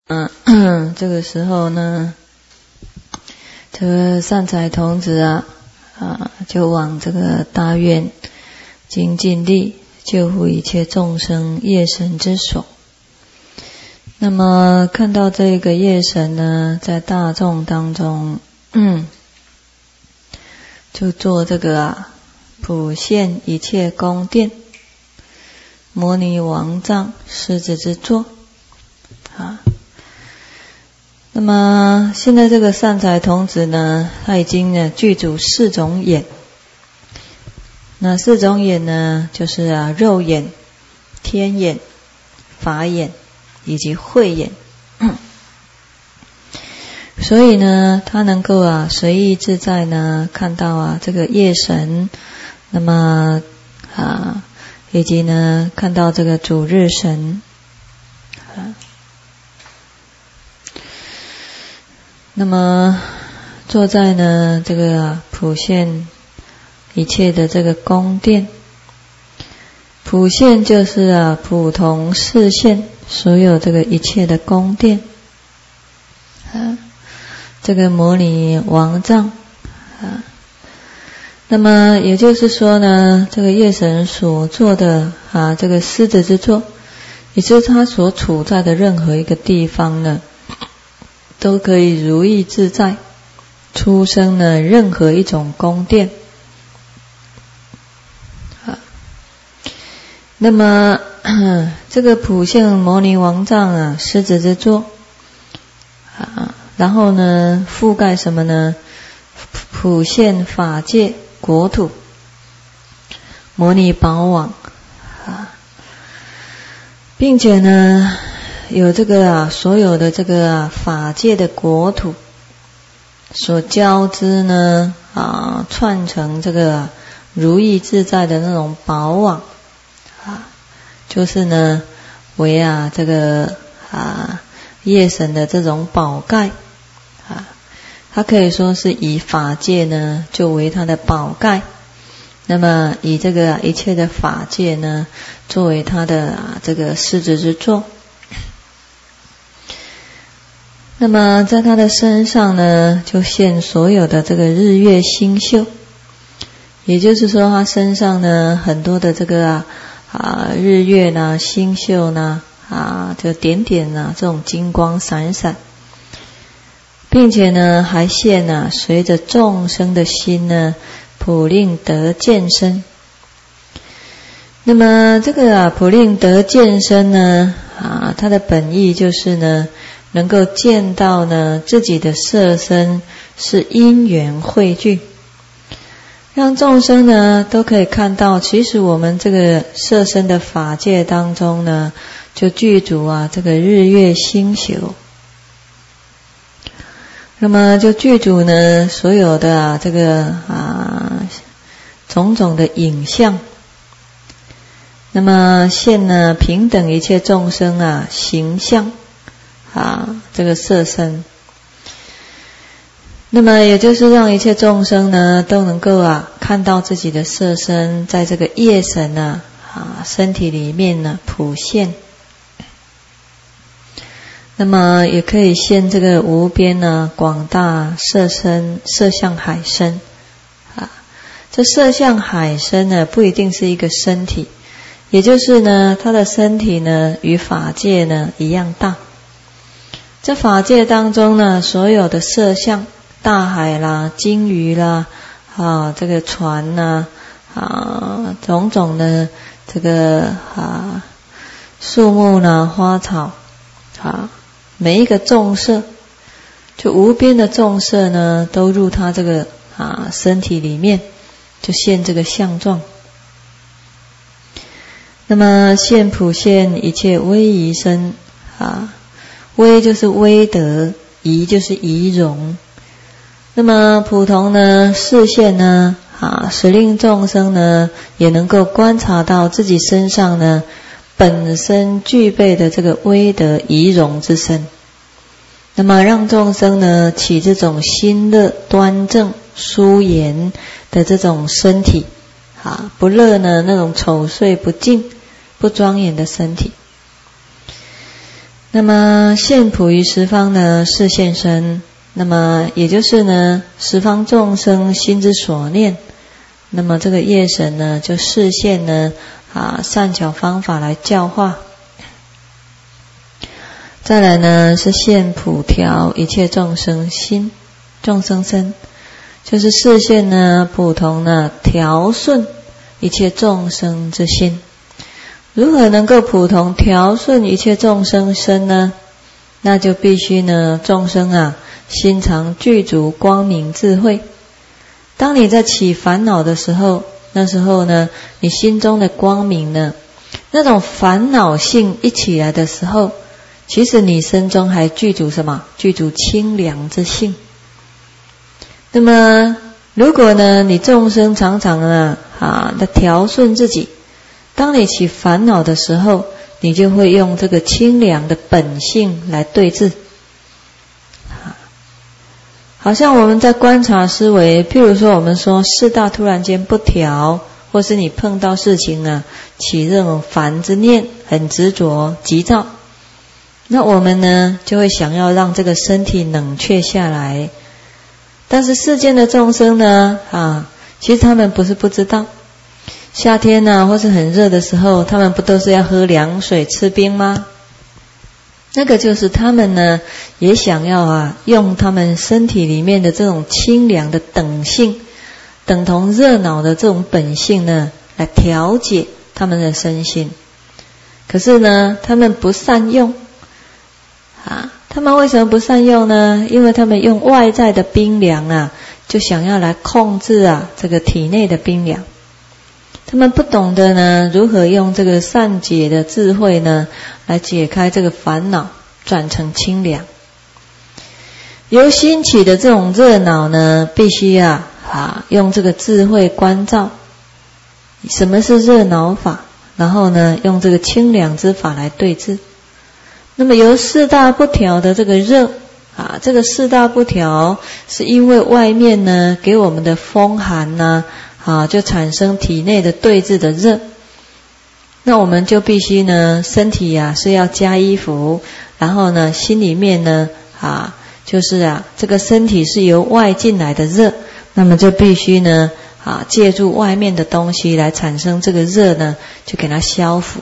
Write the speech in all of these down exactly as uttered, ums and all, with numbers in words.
嗯，这个时候呢，这个善财童子啊，啊，就往这个大愿精进力，救护一切众生业神之所。那么看到这个业神呢，在大众当中，嗯，就做这个啊，普现一切宫殿，摩尼王藏狮子之座啊。那么现在这个善财童子呢，他已经呢具足四种眼。那四种眼呢，就是啊肉眼、天眼、法眼以及慧眼。所以呢，他能够啊随意自在呢看到啊这个业神，那么啊以及呢看到这个主日神啊。那么坐在呢这个、啊、普现一切的这个宫殿，普现就是啊普同示现所有这个一切的宫殿啊，这个摩尼王藏啊。那么也就是说呢，这个业神所做的啊这个狮子之座，也就是他所处在的任何一个地方呢，都可以如意自在出生了任何一种宫殿啊。那么这个普现摩尼王藏啊狮子之座啊，然后呢覆盖什么呢？普现法界国土摩尼宝网啊，并且呢有这个啊，所有的这个啊法界的国土所交织呢啊，串成这个、啊、如意自在的那种宝网啊，就是呢为啊这个啊业神的这种宝盖啊，它可以说是以法界呢就为它的宝盖，那么以这个、啊、一切的法界呢作为它的、啊、这个狮子之座。那么在他的身上呢，就现所有的这个日月星宿，也就是说他身上呢很多的这个啊啊日月呢星宿呢啊这点点呢这种金光闪闪，并且呢还现呢随着众生的心呢普令得见身。那么这个啊普令得见身呢啊它的本意就是呢能够见到呢自己的色身是因缘汇聚，让众生呢都可以看到，其实我们这个色身的法界当中呢，就具足啊这个日月星宿，那么就具足呢所有的啊这个啊种种的影像，那么现呢平等一切众生啊形象啊，这个色身，那么也就是让一切众生呢都能够啊看到自己的色身在这个业神呢啊身体里面呢普现，那么也可以现这个无边呢广大色身色相海身啊。这色相海身呢不一定是一个身体，也就是呢他的身体呢与法界呢一样大。这法界当中呢，所有的色相，大海啦、鲸鱼啦、啊这个船啦、啊种种的这个啊树木啦、花草啊，每一个众色，就无边的众色呢，都入他这个啊身体里面，就现这个相状。那么现普现一切威仪身啊。威就是威德，仪就是仪容。那么普通呢示现呢啊，使令众生呢也能够观察到自己身上呢本身具备的这个威德仪容之身，那么让众生呢起这种心乐端正舒严的这种身体啊，不乐呢那种丑碎不净不庄严的身体。 那么现普于十方呢，是现身。那么也就是呢，十方众生心之所念。那么这个业神呢，就示现呢啊善巧方法来教化。再来呢是现普调一切众生心，众生身，就是示现呢普通呢调顺一切众生之心。如何能够普通调顺一切众生身呢？那就必须呢众生啊心常具足光明智慧。当你在起烦恼的时候，那时候呢你心中的光明呢，那种烦恼性一起来的时候，其实你身中还具足什么？具足清凉之性。那么如果呢你众生常常呢啊的调顺自己，当你起烦恼的时候，你就会用这个清凉的本性来对治。好像我们在观察思维，譬如说我们说四大突然间不调，或是你碰到事情啊起这种烦之念，很执着急躁，那我们呢就会想要让这个身体冷却下来。但是世间的众生呢啊，其实他们不是不知道，夏天啊或是很热的时候，他们不都是要喝凉水吃冰吗？那个就是他们呢也想要啊用他们身体里面的这种清凉的等性，等同热闹的这种本性呢来调节他们的身心。可是呢他们不善用啊，他们为什么不善用呢？因为他们用外在的冰凉啊，就想要来控制啊这个体内的冰凉。他们不懂得呢如何用这个善解的智慧呢来解开这个烦恼，转成清凉。由心起的这种热闹呢，必须啊啊用这个智慧关照什么是热闹法，然后呢用这个清凉之法来对治。那么由四大不调的这个热啊，这个四大不调是因为外面呢给我们的风寒呢啊，就产生体内的对治的热。那我们就必须呢身体啊是要加衣服，然后呢心里面呢啊就是啊这个身体是由外进来的热，那么就必须呢啊借助外面的东西来产生这个热呢，就给它消伏。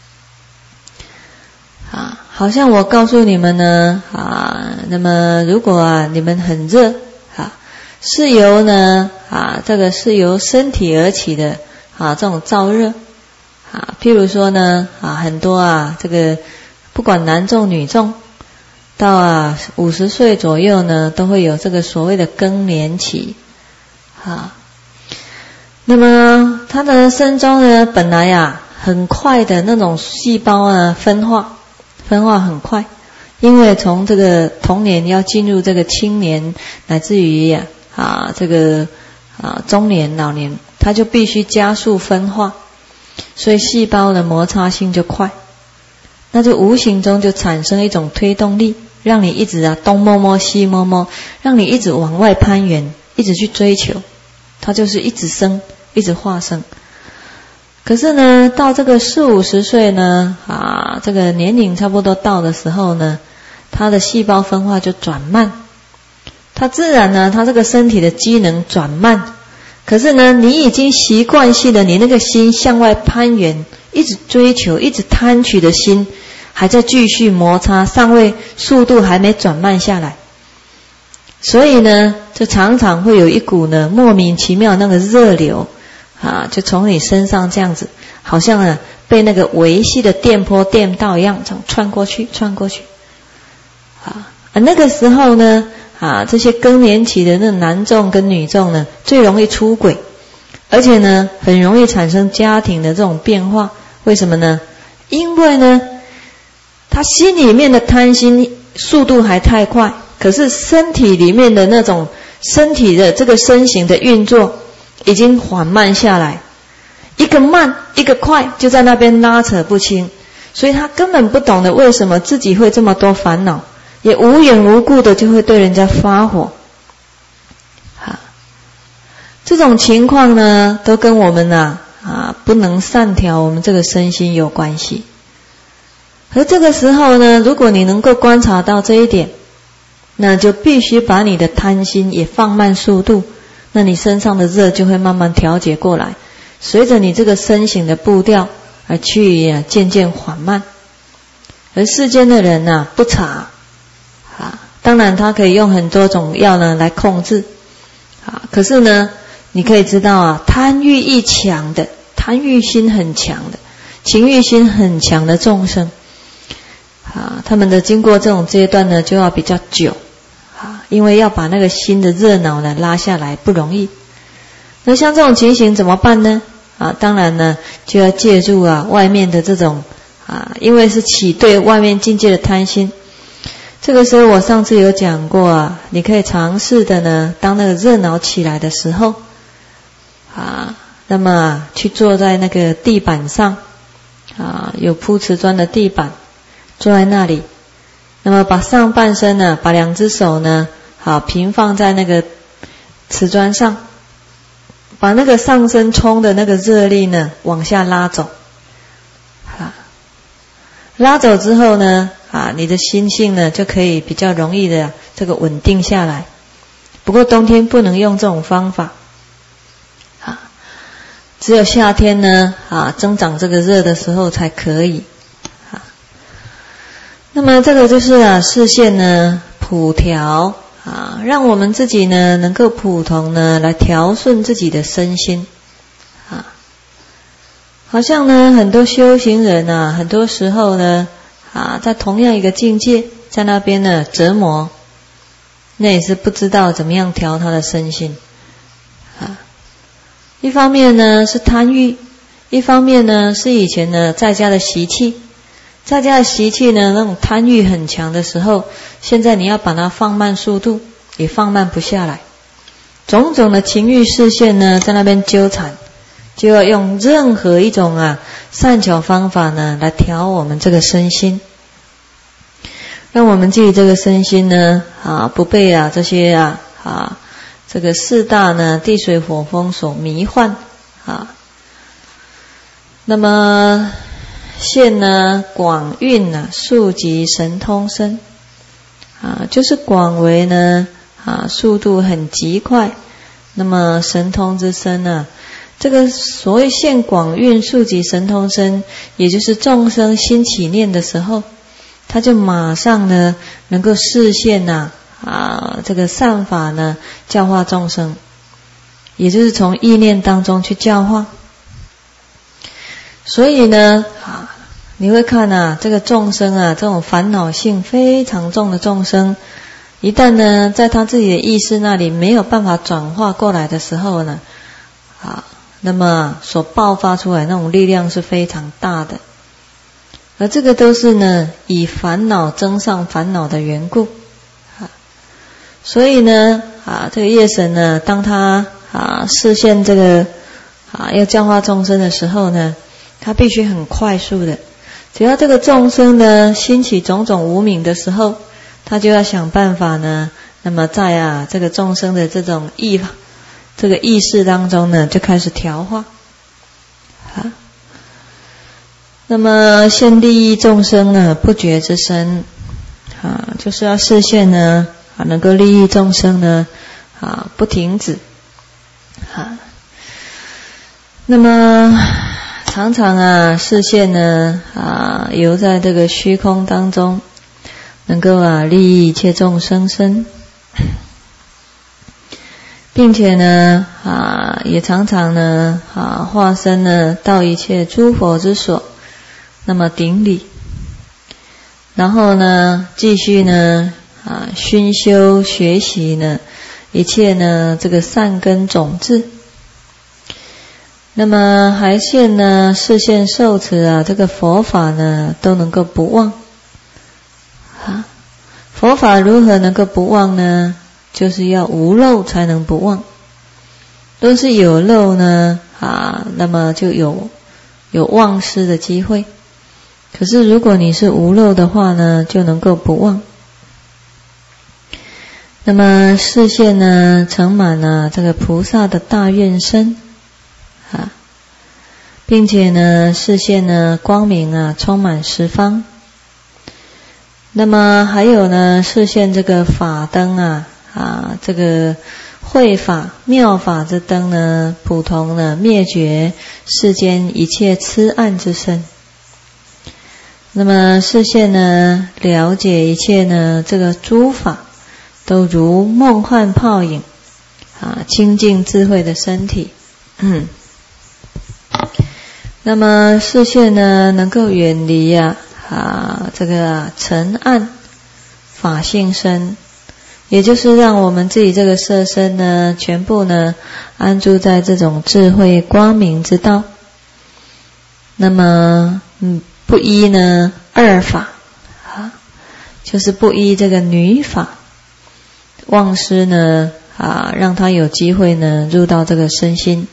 啊，好像我告诉你们呢啊，那么如果啊你们很热啊，是由呢啊这个是由身体而起的啊这种燥热啊，譬如说呢啊很多啊这个不管男众女众，到啊五十岁左右呢，都会有这个所谓的更年期啊。那么他的身中呢，本来呀、啊、很快的那种细胞呢分化，分化很快，因为从这个童年要进入这个青年，乃至于啊啊这个啊中年老年，它就必须加速分化，所以细胞的摩擦性就快，那就无形中就产生一种推动力，让你一直啊东摸摸西摸摸，让你一直往外攀援，一直去追求，它就是一直生，一直化生。可是呢，到这个四五十岁呢，啊，这个年龄差不多到的时候呢，它的细胞分化就转慢，它自然呢，它这个身体的机能转慢。可是呢，你已经习惯性的，你那个心向外攀援，一直追求，一直贪取的心，还在继续摩擦，尚未速度还没转慢下来。所以呢，就常常会有一股呢莫名其妙那个热流啊，就从你身上这样子，好像呢被那个维系的电波电到一样，这样穿过去，穿过去。啊，那个时候呢，啊，这些更年期的那男众跟女众呢，最容易出轨，而且呢，很容易产生家庭的这种变化。为什么呢？因为呢，他心里面的贪心速度还太快，可是身体里面的那种身体的这个身形的运作已经缓慢下来，一个慢一个快，就在那边拉扯不清，所以他根本不懂得为什么自己会这么多烦恼，也无缘无故的就会对人家发火。好，这种情况呢，都跟我们啊啊不能善调我们这个身心有关系。 而这个时候呢，如果你能够观察到这一点，那就必须把你的贪心也放慢速度，那你身上的热就会慢慢调节过来，随着你这个身形的步调而去渐渐缓慢。而世间的人啊不察啊，当然他可以用很多种药呢来控制啊，可是呢你可以知道啊，贪欲一强的，贪欲心很强的，情欲心很强的众生啊，他们的经过这种阶段呢就要比较久啊，因为要把那个心的热闹呢拉下来不容易。那像这种情形怎么办呢？啊，当然呢就要借助啊外面的这种啊，因为是起对外面境界的贪心。这个时候我上次有讲过啊，你可以尝试的呢，当那个热闹起来的时候啊，那么去坐在那个地板上啊，有铺瓷砖的地板，坐在那里，那么把上半身呢，把两只手呢，好平放在那个瓷砖上，把那个上身冲的那个热力呢往下拉走，啊，拉走之后呢，啊，你的心性呢就可以比较容易的这个稳定下来。不过冬天不能用这种方法，啊，只有夏天呢，啊，增长这个热的时候才可以。啊，那么这个就是啊，视线呢普调啊，让我们自己呢能够普通呢来调顺自己的身心啊。好像呢很多修行人啊，很多时候呢啊，在同样一个境界，在那边呢折磨，那也是不知道怎么样调他的身心啊。一方面呢是贪欲，一方面呢是以前呢在家的习气。在家的习气呢，那种贪欲很强的时候，现在你要把它放慢速度，也放慢不下来。种种的情欲视线呢，在那边纠缠，就要用任何一种啊善巧方法呢，来调我们这个身心，让我们自己这个身心呢啊不被啊这些啊啊这个四大呢地水火风所迷幻啊。那么现呢广运啊速疾神通身啊，就是广为呢啊速度很极快，那么神通之身呢，这个所谓现广运速疾神通身，也就是众生心起念的时候，他就马上呢能够示现呐 啊, 啊这个善法呢教化众生，也就是从意念当中去教化。所以呢啊你会看啊，这个众生啊，这种烦恼性非常重的众生，一旦呢，在他自己的意识那里没有办法转化过来的时候呢，啊，那么所爆发出来那种力量是非常大的，而这个都是呢，以烦恼增上烦恼的缘故，啊，所以呢，啊，这个业神呢，当他啊示现这个啊要教化众生的时候呢，他必须很快速的。只要这个众生呢兴起种种无明的时候，他就要想办法呢，那么在啊这个众生的这种意这个意识当中呢，就开始调化啊。那么现利益众生呢不觉之身啊，就是要示现呢啊能够利益众生呢啊不停止啊。那么常常啊视线呢啊游在这个虚空当中，能够啊利益一切众生身，并且呢啊也常常呢啊化身呢到一切诸佛之所，那么顶礼，然后呢继续呢啊熏修学习呢一切呢这个善根种子。那么还现呢视线受持啊这个佛法呢都能够不忘啊。佛法如何能够不忘呢？就是要无漏才能不忘。若是有漏呢啊，那么就有有忘失的机会。可是如果你是无漏的话呢，就能够不忘。那么视线呢盛满了这个菩萨的大愿身啊，并且呢视线呢光明啊充满十方那么还有呢，示现这个法灯啊啊，这个慧法妙法之灯呢，普通呢灭绝世间一切痴暗之身。那么示现呢，了解一切呢这个诸法都如梦幻泡影啊，清净智慧的身体。嗯，那么示现呢，能够远离呀啊这个尘暗法性身，也就是让我们自己这个色身呢，全部呢安住在这种智慧光明之道。那么嗯，不依呢二法啊，就是不依这个女法，忘失呢啊，让他有机会呢入到这个身心。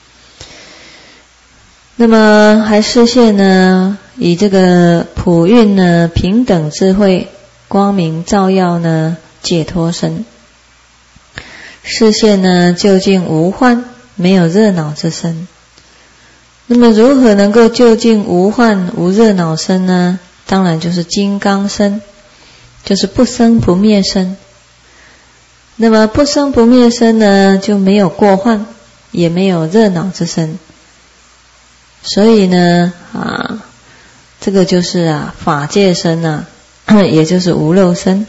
那么还示现呢，以这个普运呢平等智慧光明照耀呢解脱身，示现呢究竟无患没有热恼之身。那么如何能够究竟无患无热恼身呢？当然就是金刚身，就是不生不灭身。那么不生不灭身呢，就没有过患，也没有热恼之身。所以呢啊，这个就是啊法界身啊，也就是无漏身。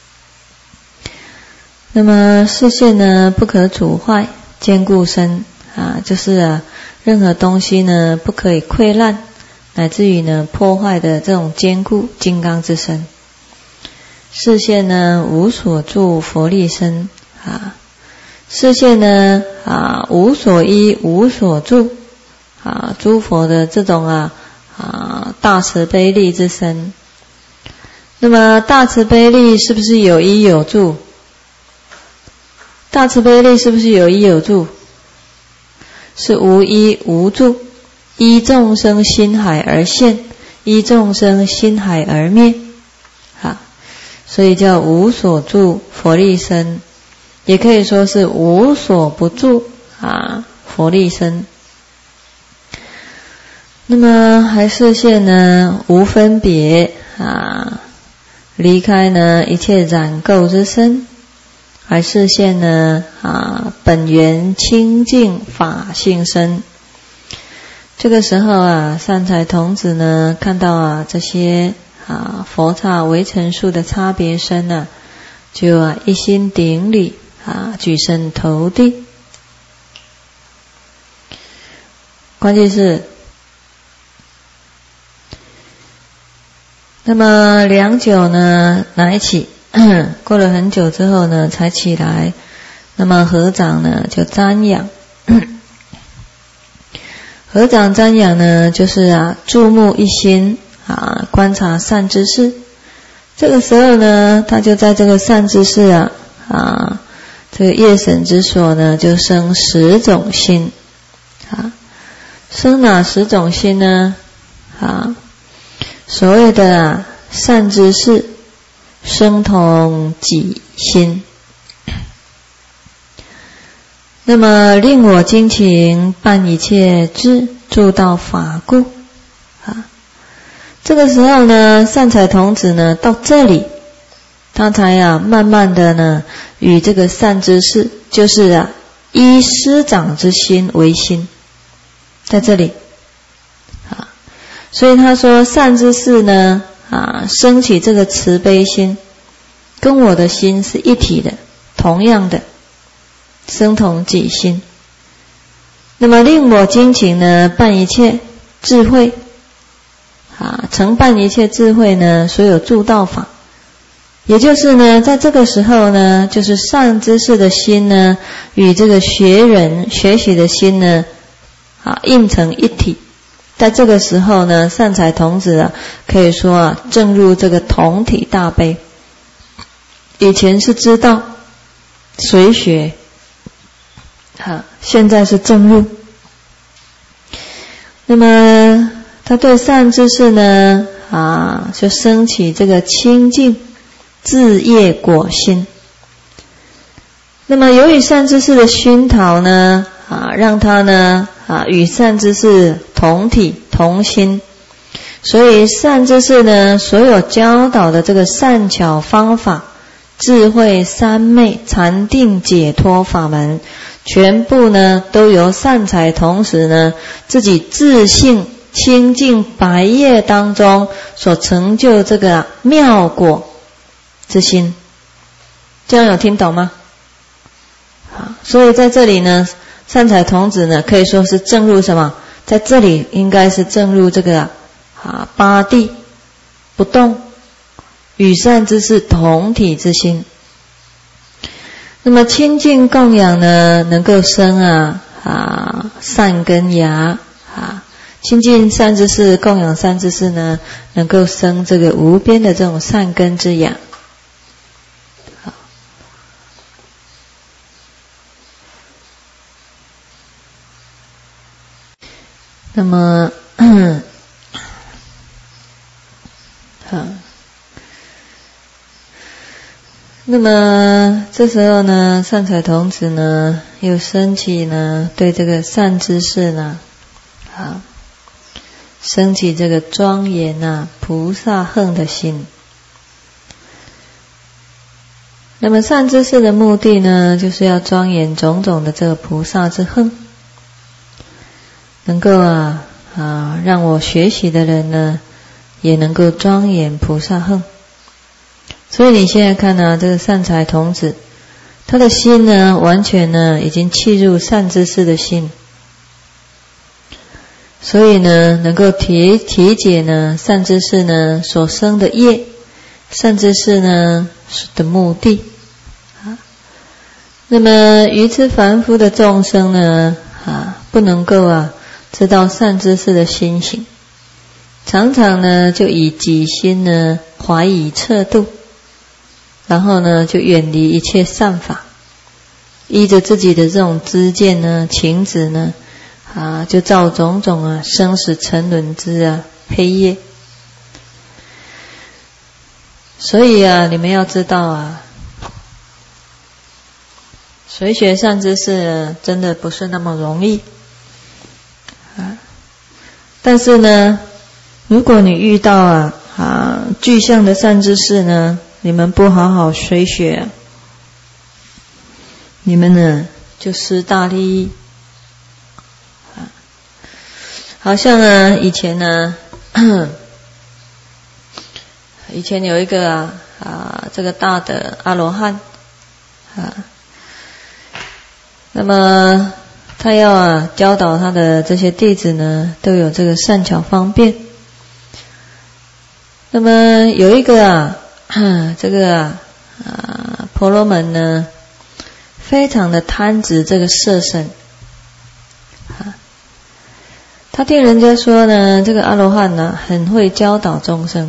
那么示现呢不可阻坏坚固身啊，就是啊任何东西呢不可以溃烂，乃至于呢破坏的这种坚固金刚之身。示现呢无所住佛力身啊，示现呢啊无所依无所住啊，诸佛的这种啊啊大慈悲力之身。那么大慈悲力是不是有依有住？大慈悲力是不是有依有住？是无依无住，依众生心海而现，依众生心海而灭啊，所以叫无所住佛力身，也可以说是无所不住啊佛力身。那么还示现呢无分别啊，离开呢一切染垢之身，还示现呢啊本源清净法性身。这个时候啊，善财童子呢看到啊这些啊佛刹微尘数的差别身啊，就啊一心顶礼啊，举身投地。关键是那么良久呢乃起，过了很久之后呢才起来。那么合掌呢就瞻仰，合掌瞻仰呢就是啊注目一心啊观察善知识。这个时候呢他就在这个善知识啊啊这个业审之所呢就生十种心啊，生哪十种心呢啊？所谓的啊善知识生同己心。那么令我精勤办一切智助道法故啊，这个时候呢善财童子呢到这里，他才啊慢慢的呢与这个善知识，就是啊依师长之心为心，在这里啊，所以他说善知识呢啊升起这个慈悲心，跟我的心是一体的，同样的生同己心。那么令我精勤呢办一切智慧啊，承办一切智慧呢所有助道法，也就是呢在这个时候呢，就是善知识的心呢与这个学人学习的心呢啊映成一体。在这个时候呢，善财童子啊可以说啊证入这个同体大悲。以前是知道随学啊，现在是证入。那么他对善知识呢啊就升起这个清净自业果心。那么由于善知识的熏陶呢啊，让他呢啊与善知识同体同心， 所以善知识呢，所有教导的这个善巧方法、智慧三昧、禅定解脱法门，全部呢都由善财童子呢自己自性清净白业当中所成就这个妙果之心。这样有听懂吗？好，所以在这里呢，善财童子呢可以说是证入什么？在这里应该是证入这个啊八地不动与善知识同体之心。那么清净供养呢，能够生啊啊善根芽啊，清净善知识供养善知识呢，能够生这个无边的这种善根之芽。好，那么好。那么这时候呢，善财童子呢又升起呢对这个善知识呢啊升起这个庄严啊菩萨恨的心。那么善知识的目的呢，就是要庄严种种的这个菩萨之恨，能够啊啊让我学习的人呢也能够庄严菩萨恨。所以你现在看啊，这个善财童子，他的心呢，完全呢已经契入善知识的心，所以呢，能够体体解呢善知识呢所生的业，善知识呢的目的啊。那么愚痴凡夫的众生呢啊，不能够啊知道善知识的心行，常常呢就以己心呢怀疑测度。然后呢，就远离一切善法，依着自己的这种知见呢、情执呢，啊，就造种种啊生死沉沦之啊黑夜。所以啊，你们要知道啊，随学善知识真的不是那么容易啊。但是呢，如果你遇到啊啊具象的善知识呢，你们不好好随学啊，你们呢就失大利益啊。好像呢以前呢以前有一个啊啊这个大的阿罗汉啊，那么他要啊教导他的这些弟子呢，都有这个善巧方便。那么有一个啊这个啊啊婆罗门呢，非常的贪执这个色身啊。他听人家说呢，这个阿罗汉呢很会教导众生，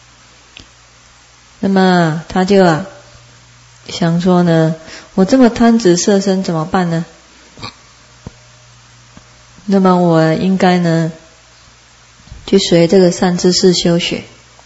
那么他就啊想说呢，我这么贪执色身怎么办呢？那么我应该呢去随这个善知识修学。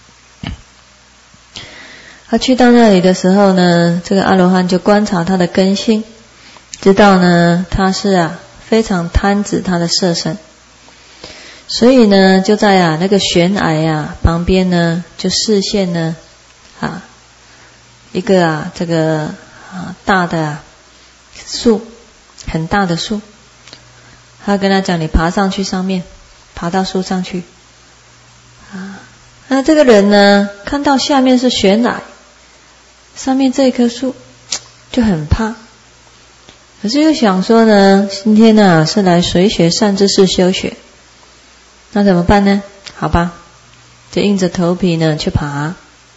他去到那里的时候呢，这个阿罗汉就观察他的根性，知道呢他是啊非常贪执他的色身，所以呢就在啊那个悬崖啊旁边呢，就示现呢啊一个啊这个啊大的啊树，很大的树。他跟他讲，你爬上去上面，爬到树上去啊。那这个人呢看到下面是悬崖，上面这棵树就很怕，可是又想说呢，今天呢是来随学善知识修学，那怎么办呢？好吧，就硬着头皮呢去爬。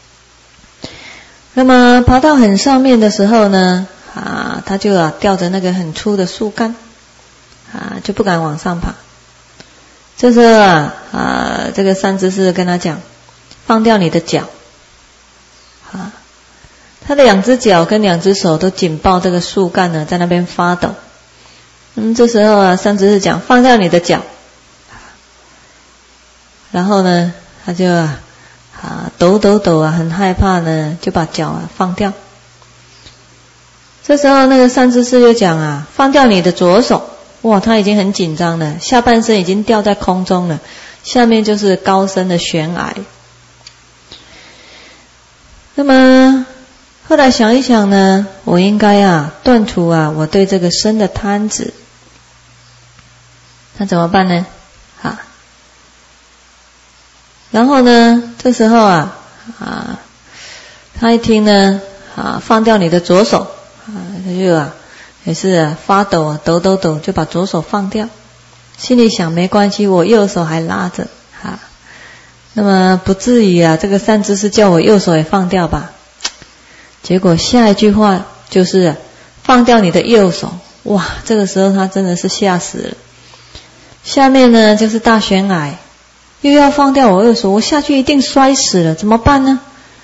那么爬到很上面的时候呢，啊，他就啊吊着那个很粗的树干，啊，就不敢往上爬。这时候啊啊，这个善知识跟他讲，放掉你的脚，啊。他的两只脚跟两只手都紧抱这个树干呢，在那边发抖。嗯，这时候啊，善知识讲放掉你的脚，然后呢，他就啊啊抖抖抖啊，很害怕呢，就把脚啊放掉。这时候那个善知识就讲啊，放掉你的左手。哇，他已经很紧张了，下半身已经吊在空中了， 下面就是高深的悬崖。那么后来想一想呢，我应该啊断除啊我对这个身的贪执。那怎么办呢？啊，然后呢，这时候啊啊，他一听呢啊，放掉你的左手啊，他就啊也是啊发抖啊，抖抖抖，就把左手放掉。心里想没关系，我右手还拉着啊，那么不至于啊，这个善知识叫我右手也放掉吧。结果下一句话就是啊放掉你的右手，哇，这个时候他真的是吓死了。下面呢就是大悬崖，又要放掉我右手，我下去一定摔死了，怎么办呢？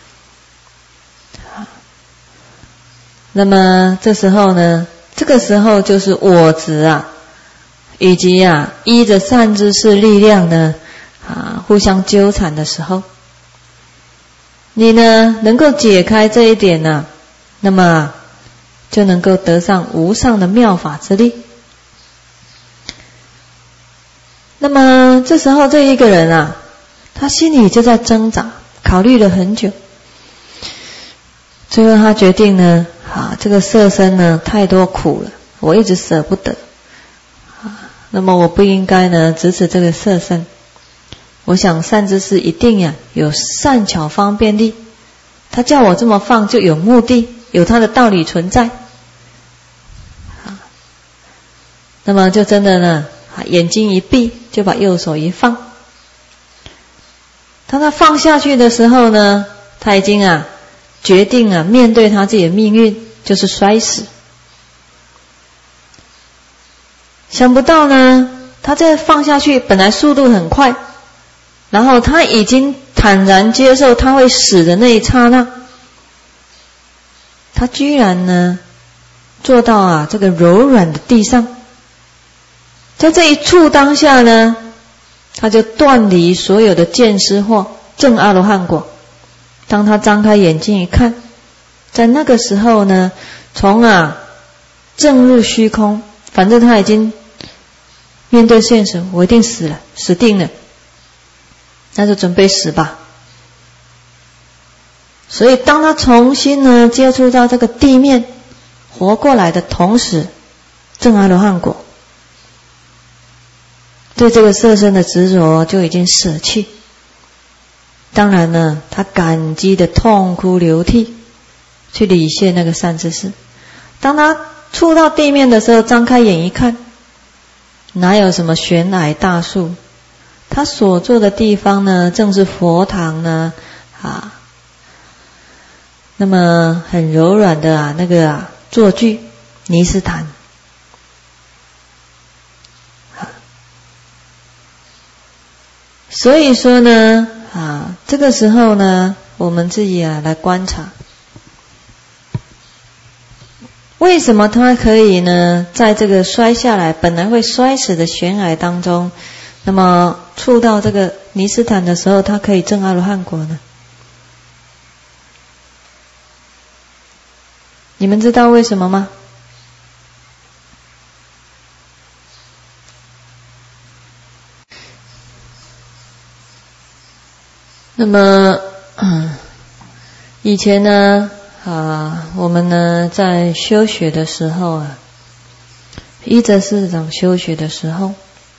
那么这时候呢，这个时候就是我执啊，以及啊依着善知识力量呢啊互相纠缠的时候，你呢能够解开这一点呢，那么就能够得上无上的妙法之力。那么这时候这一个人啊，他心里就在挣扎，考虑了很久，最后他决定呢啊，这个色身呢太多苦了，我一直舍不得啊，那么我不应该呢执持这个色身。我想善知识一定呀、啊、有善巧方便力，他叫我这么放就有目的，有他的道理存在啊。那么就真的呢啊，眼睛一闭，就把右手一放。当他放下去的时候呢，他已经啊决定啊面对他自己的命运，就是摔死。想不到呢，他这放下去本来速度很快，然后他已经坦然接受他会死的那一刹那，他居然呢坐到啊这个柔软的地上。在这一处当下呢，他就断离所有的见思惑，证阿罗汉果。当他张开眼睛一看，在那个时候呢，从啊证入虚空，反正他已经面对现实，我一定死了，死定了，那就准备死吧。所以当他重新呢接触到这个地面活过来的同时，证阿罗汉果，对这个色身的执着就已经舍弃。当然呢，他感激的痛哭流涕，去礼谢那个善知识。当他触到地面的时候，张开眼一看，哪有什么悬崖大树？他所坐的地方呢，正是佛堂呢，啊，那么很柔软的啊那个啊坐具尼斯坛。所以说呢，啊，这个时候呢，我们自己啊来观察，为什么他可以呢，在这个摔下来本来会摔死的悬崖当中，那么触到这个尼斯坦的时候，他可以证阿罗汉果呢？你们知道为什么吗？那么，嗯，以前呢，啊，我们呢在修学的时候啊，依着师长修学的时候，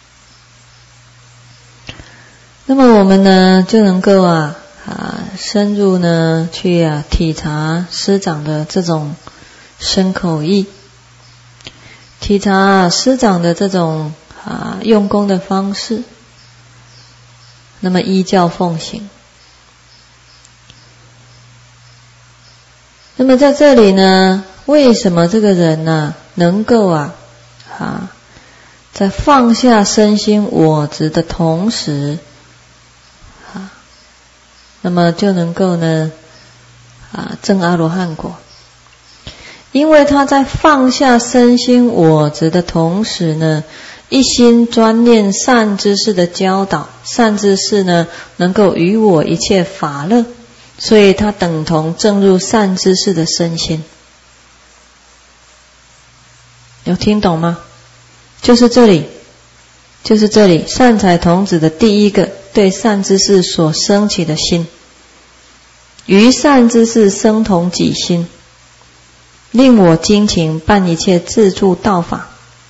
那么我们呢就能够啊啊深入呢去啊体察师长的这种身口意，体察啊师长的这种啊用功的方式，那么依教奉行。那么在这里呢，为什么这个人呢能够啊啊在放下身心我执的同时啊，那么就能够呢啊证阿罗汉果？因为他在放下身心我执的同时呢，一心专念善知识的教导，善知识呢能够与我一切法乐，所以他等同证入善知识的身心。有听懂吗？就是这里， 就是这里善财童子的第一个对善知识所生起的心，于善知识生同己心，令我精勤办一切自助道法。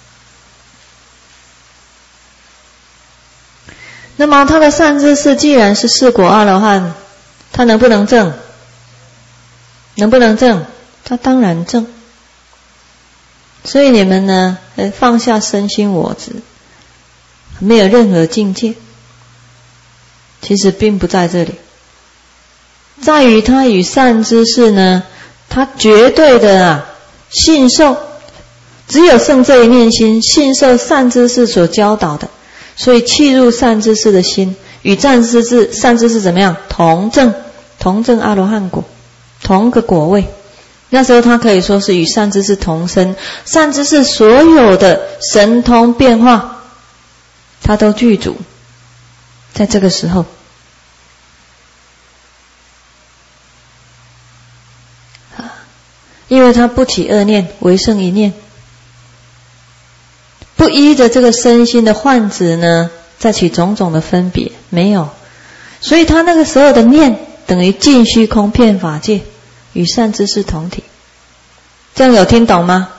那么他的善知识既然是四果阿罗汉，他能不能证？能不能证？他当然证。所以你们呢，放下身心我执，没有任何境界，其实并不在这里，在于他与善知识呢，他绝对的啊信受，只有剩这一念心，信受善知识所教导的，所以契入善知识的心，与善知识善知识怎么样？同证，同证阿罗汉果，同个果位。那时候他可以说是与善知识同生，善知识所有的神通变化，他都具足。在这个时候，因为他不起恶念，唯剩一念，不依着这个身心的幻执呢，再起种种的分别，没有。所以他那个时候的念等于尽虚空遍法界，与善知识同体。这样有听懂吗？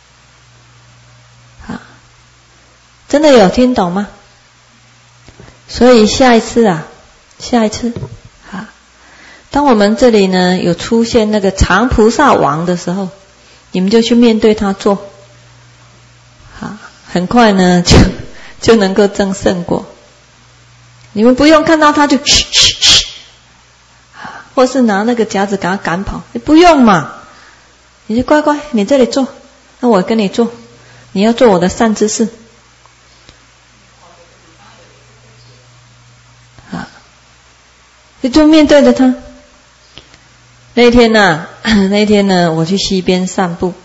啊，真的有听懂吗？所以下一次啊，下一次啊，当我们这里呢有出现那个常菩萨王的时候，你们就去面对他做，啊，很快呢就就能够证圣果。你们不用看到他就嘘嘘嘘，或是拿那个夹子给他赶跑，你不用嘛，你就乖乖你这里做，那我跟你做，你要做我的善知识。啊，你就面对着他。那一天呢、啊，那一天呢，我去溪边散步。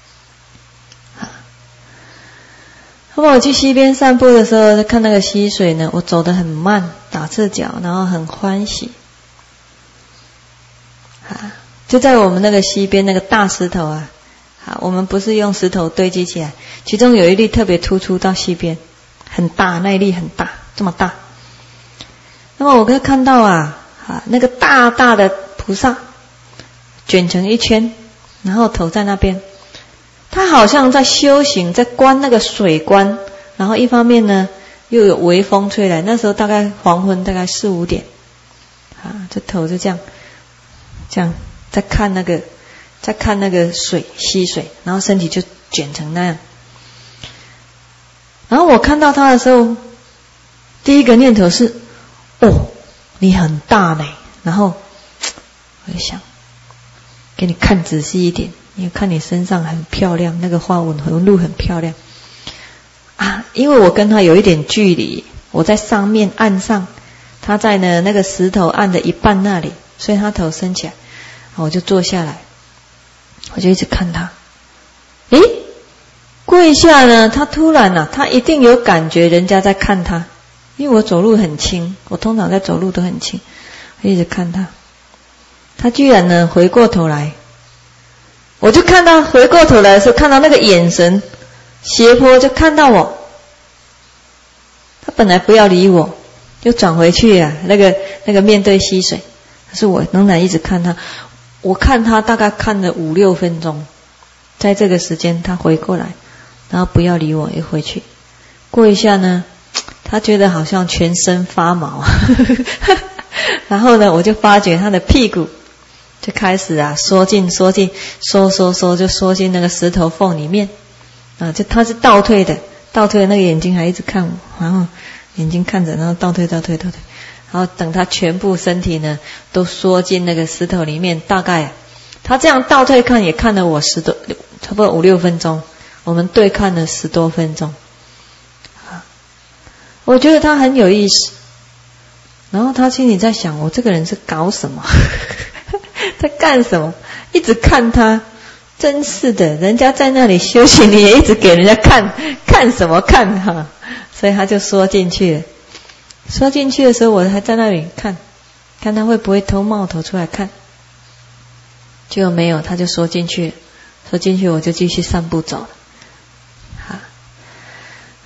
那么我去溪边散步的时候，看那个溪水呢，我走得很慢，打赤脚，然后很欢喜。啊，就在我们那个溪边那个大石头啊，啊，我们不是用石头堆积起来，其中有一粒特别突出到溪边，很大，那一粒很大，这么大。那么我可以看到啊，啊，那个大大的菩萨卷成一圈，然后头在那边。他好像在修行，在观那个水观，然后一方面呢又有微风吹来，那时候大概黄昏，大概四五点，啊，这头就这样，这样在看那个，在看那个水溪水，然后身体就卷成那样。然后我看到他的时候，第一个念头是，哦，你很大呢。然后我就想，给你看仔细一点。因为看你身上很漂亮，那个花纹纹路很漂亮啊！因为我跟他有一点距离，我在上面岸上，他在呢那个石头岸的一半那里，所以他头伸起来，我就坐下来，我就一直看他。诶，过一下呢，他突然啊，他一定有感觉人家在看他，因为我走路很轻，我通常在走路都很轻，我一直看他，他居然呢回过头来。我就看到回过头来的时候，看到那个眼神斜坡，就看到我。他本来不要理我，就转回去啊，那个那个面对溪水。可是我仍然一直看他，我看他大概看了五六分钟，在这个时间他回过来，然后不要理我，又回去。过一下呢，他觉得好像全身发毛，然后呢，我就发觉他的屁股。就开始啊缩进缩进缩缩缩就缩进那个石头缝里面啊，就他是倒退的，倒退的那个眼睛还一直看我，然后眼睛看着，然后倒退倒退倒退，然后等他全部身体呢都缩进那个石头里面，大概他这样倒退看也看了我十多差不多五六分钟，我们对看了十多分钟啊，我觉得他很有意思。然后他心里在想，我这个人是搞什么？在干什么？一直看他，真是的，人家在那里修行，你也一直给人家看，看什么看哈、啊？所以他就缩进去了。缩进去的时候，我还在那里看，看他会不会偷冒头出来看。结果没有，他就缩进去了。缩进去，我就继续散步走了。好，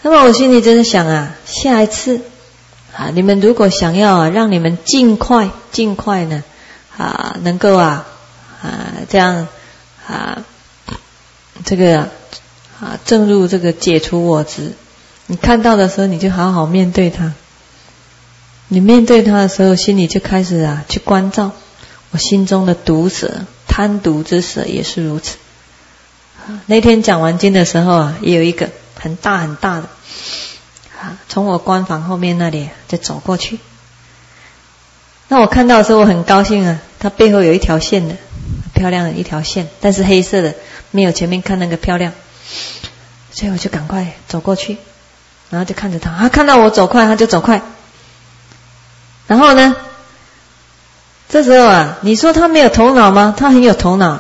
那么我心里就是想啊，下一次啊，你们如果想要啊，让你们尽快尽快呢啊，能够啊啊这样啊这个啊正入这个解除我执，你看到的时候你就好好面对它。你面对它的时候，心里就开始啊去关照我心中的毒蛇，贪毒之蛇也是如此。那天讲完经的时候啊，也有一个很大很大的啊，从我关房后面那里就走过去。那我看到的时候我很高兴啊，它背后有一条线的，漂亮的一条线，但是黑色的，没有前面看那个漂亮，所以我就赶快走过去，然后就看着他，他看到我走快，他就走快。然后呢，这时候啊，你说他没有头脑吗？他很有头脑。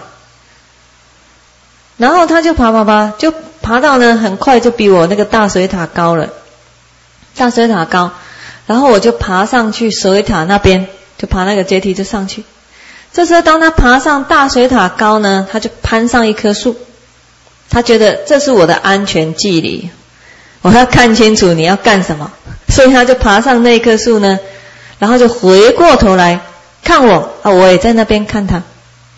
然后他就爬爬爬，就爬到呢，很快就比我那个大水塔高了，大水塔高。然后我就爬上去水塔那边，就爬那个阶梯就上去。这时候当他爬上大水塔高呢，他就攀上一棵树，他觉得这是我的安全距离，我要看清楚你要干什么，所以他就爬上那棵树呢，然后就回过头来看我啊，我也在那边看他。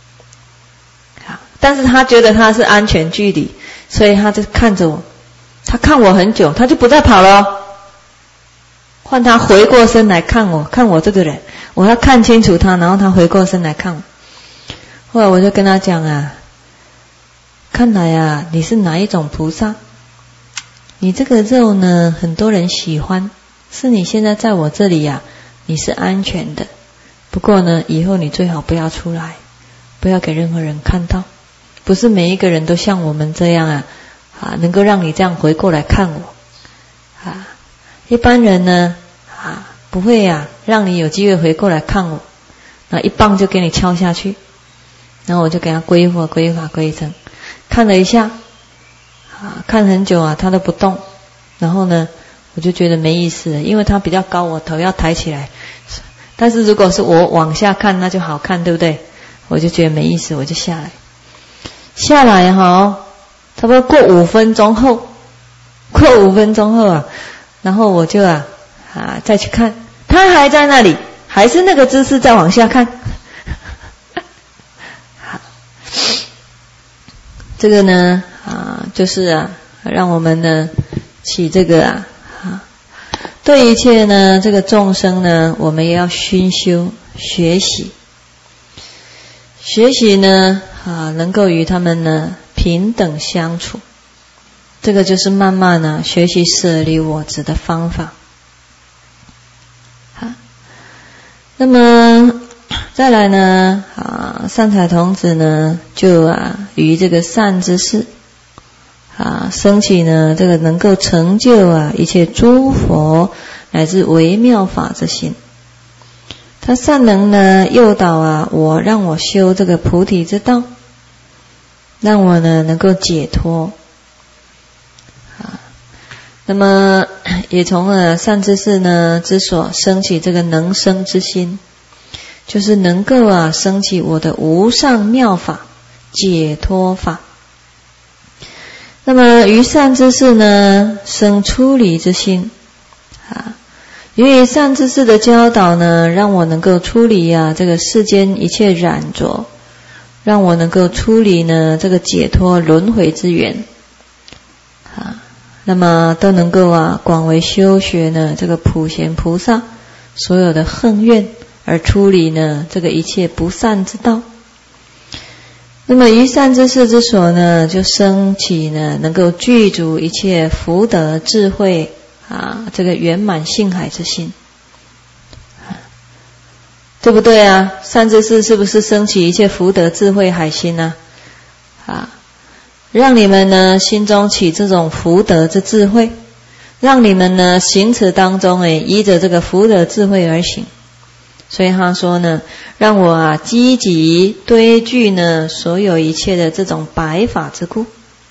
但是他觉得他是安全距离，所以他就看着我，他看我很久，他就不再跑了哦，换他回过身来看我，看我这个人，我要看清楚他，然后他回过身来看我。后来我就跟他讲啊，看来啊你是哪一种菩萨，你这个肉呢很多人喜欢，是你现在在我这里啊你是安全的，不过呢以后你最好不要出来，不要给任何人看到，不是每一个人都像我们这样啊啊能够让你这样回过来看我啊，一般人呢啊不会啊让你有机会回过来看我，那一棒就给你敲下去。然后我就给他归佛归法归真，看了一下啊，看很久啊他都不动，然后呢我就觉得没意思了，因为他比较高，我头要抬起来，但是如果是我往下看那就好看，对不对？我就觉得没意思，我就下来下来哈，差不多过五分钟后过五分钟后啊，然后我就啊啊再去看，他还在那里，还是那个姿势再往下看。这个呢啊就是啊让我们呢起这个啊啊对一切呢这个众生呢我们也要熏修学习，学习呢啊能够与他们呢平等相处，这个就是慢慢呢学习舍离我执的方法。好，那么再来呢啊善财童子呢就啊于这个善知识啊升起呢这个能够成就啊一切诸佛乃至微妙法之心，他善能呢诱导啊我，让我修这个菩提之道，让我呢能够解脱啊。那么也从了善知识呢之所升起这个能生之心，就是能够啊升起我的无上妙法解脱法。那么于善知识呢生出离之心啊，由于善知识的教导呢，让我能够出离啊这个世间一切染着，让我能够出离呢这个解脱轮回之缘啊，那么都能够啊广为修学呢这个普贤菩萨所有的恨怨，而出离呢这个一切不善之道。那么于善知识之所呢，就升起呢能够具足一切福德智慧啊这个圆满性海之心，对不对啊？善知识是不是升起一切福德智慧海心呢？啊，让你们呢心中起这种福德之智慧，让你们呢行持当中诶依着这个福德智慧而行。所以他说呢，让我啊积极堆聚呢所有一切的这种白法之故。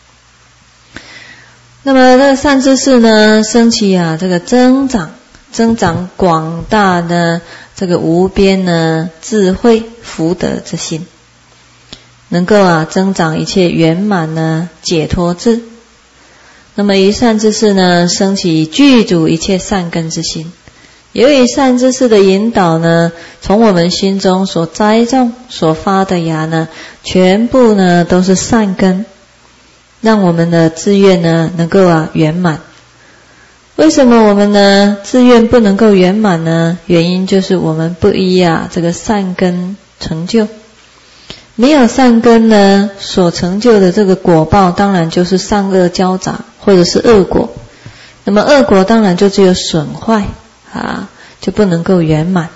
那么这个善知识呢升起啊这个增长增长广大的这个无边呢智慧福德之心，能够啊增长一切圆满呢解脱智。 那么于善知识呢，生起具足一切善根之心。由于善知识的引导呢，从我们心中所栽种、所发的芽呢，全部呢都是善根，让我们的志愿呢能够啊圆满。为什么我们呢志愿不能够圆满呢？原因就是我们不依啊这个善根成就。没有善根呢，所成就的这个果报，当然就是善恶交杂，或者是恶果。那么恶果当然就只有损坏啊，就不能够圆满。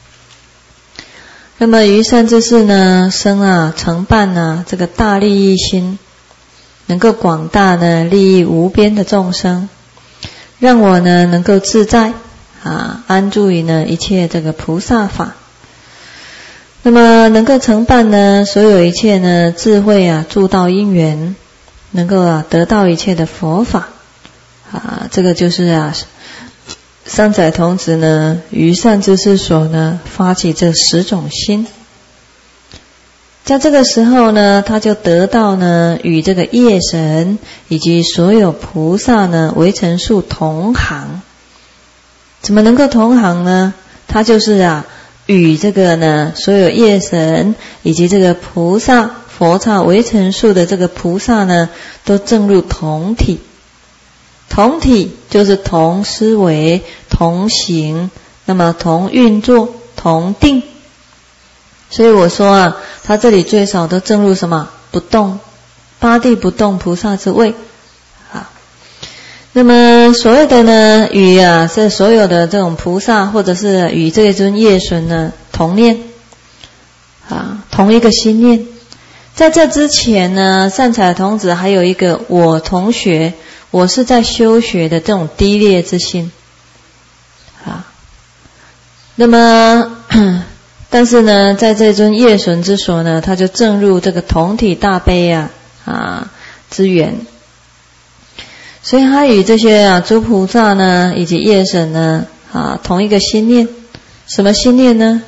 那么于善知识呢，生啊承办啊这个大利益心，能够广大呢利益无边的众生，让我呢能够自在啊安住于呢一切这个菩萨法。那么能够承办呢所有一切呢智慧啊助道因缘，能够啊得到一切的佛法啊，这个就是啊三载童子呢于善知识所呢发起这十种心。在这个时候呢，他就得到呢与这个业神以及所有菩萨呢为成数同行。怎么能够同行呢？他就是啊与这个呢所有业神以及这个菩萨佛刹为成数的这个菩萨呢，都证入同体。同体就是同思维、同行，那么同运作、同定。所以我说啊，他这里最少都证入什么？不动，八地不动菩萨之位啊。那么所谓的呢，与啊这所有的这种菩萨，或者是与这一尊业神呢同念啊，同一个心念。在这之前呢，善财童子还有一个我同学，我是在修学的这种低劣之心啊。那么但是呢，在这尊业神之所呢，他就证入这个同体大悲啊啊之缘，所以他与这些啊诸菩萨呢以及业神呢啊同一个心念。什么心念呢？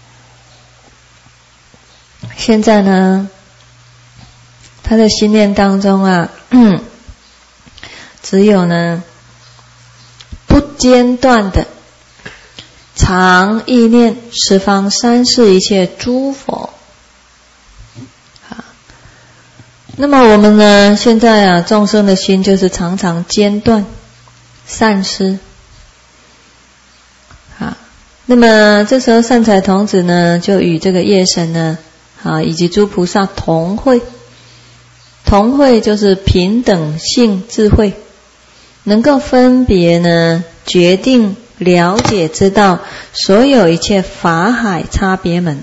现在呢，他的心念当中啊，嗯，只有呢不间断的常意念十方三世一切诸佛。好，那么我们呢，现在啊，众生的心就是常常间断散失。好，那么这时候善财童子呢，就与这个业神呢，啊，以及诸菩萨同会。同会就是平等性智慧，能够分别呢，决定了解知道所有一切法海差别门，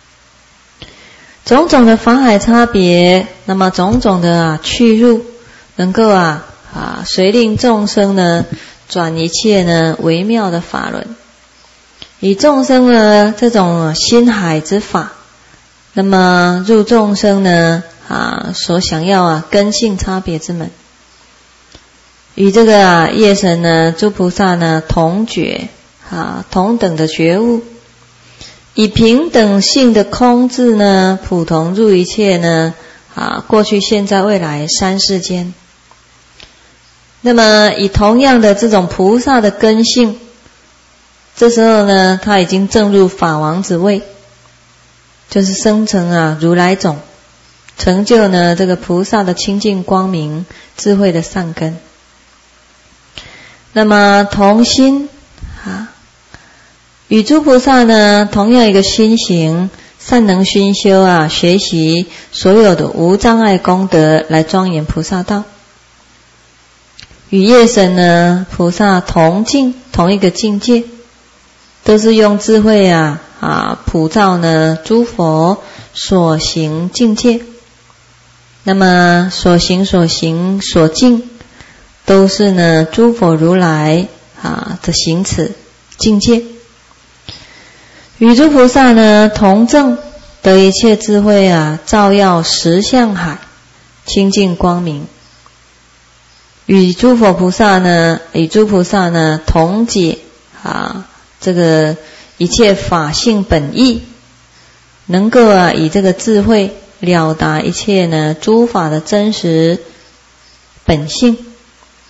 种种的法海差别，那么种种的啊去入，能够啊啊随令众生呢转一切呢微妙的法轮，以众生呢这种心海之法，那么入众生呢啊所想要啊根性差别之门。与这个啊业神呢诸菩萨呢同觉啊同等的觉悟，以平等性的空智呢普同入一切呢啊过去现在未来三世间。那么以同样的这种菩萨的根性，这时候呢他已经证入法王之位，就是生成啊如来种，成就呢这个菩萨的清净光明智慧的善根。那么同心啊，与诸菩萨呢同样一个心行，善能熏修啊，学习所有的无障碍功德来庄严菩萨道。与业神呢菩萨同境，同一个境界，都是用智慧啊啊普照呢诸佛所行境界。那么所行所行所境，都是呢诸佛如来啊的行持境界。与诸菩萨呢同证，得一切智慧啊，照耀十相海，清净光明。与诸佛菩萨呢，与诸菩萨呢同解啊这个一切法性本意，能够啊以这个智慧了达一切呢诸法的真实本性。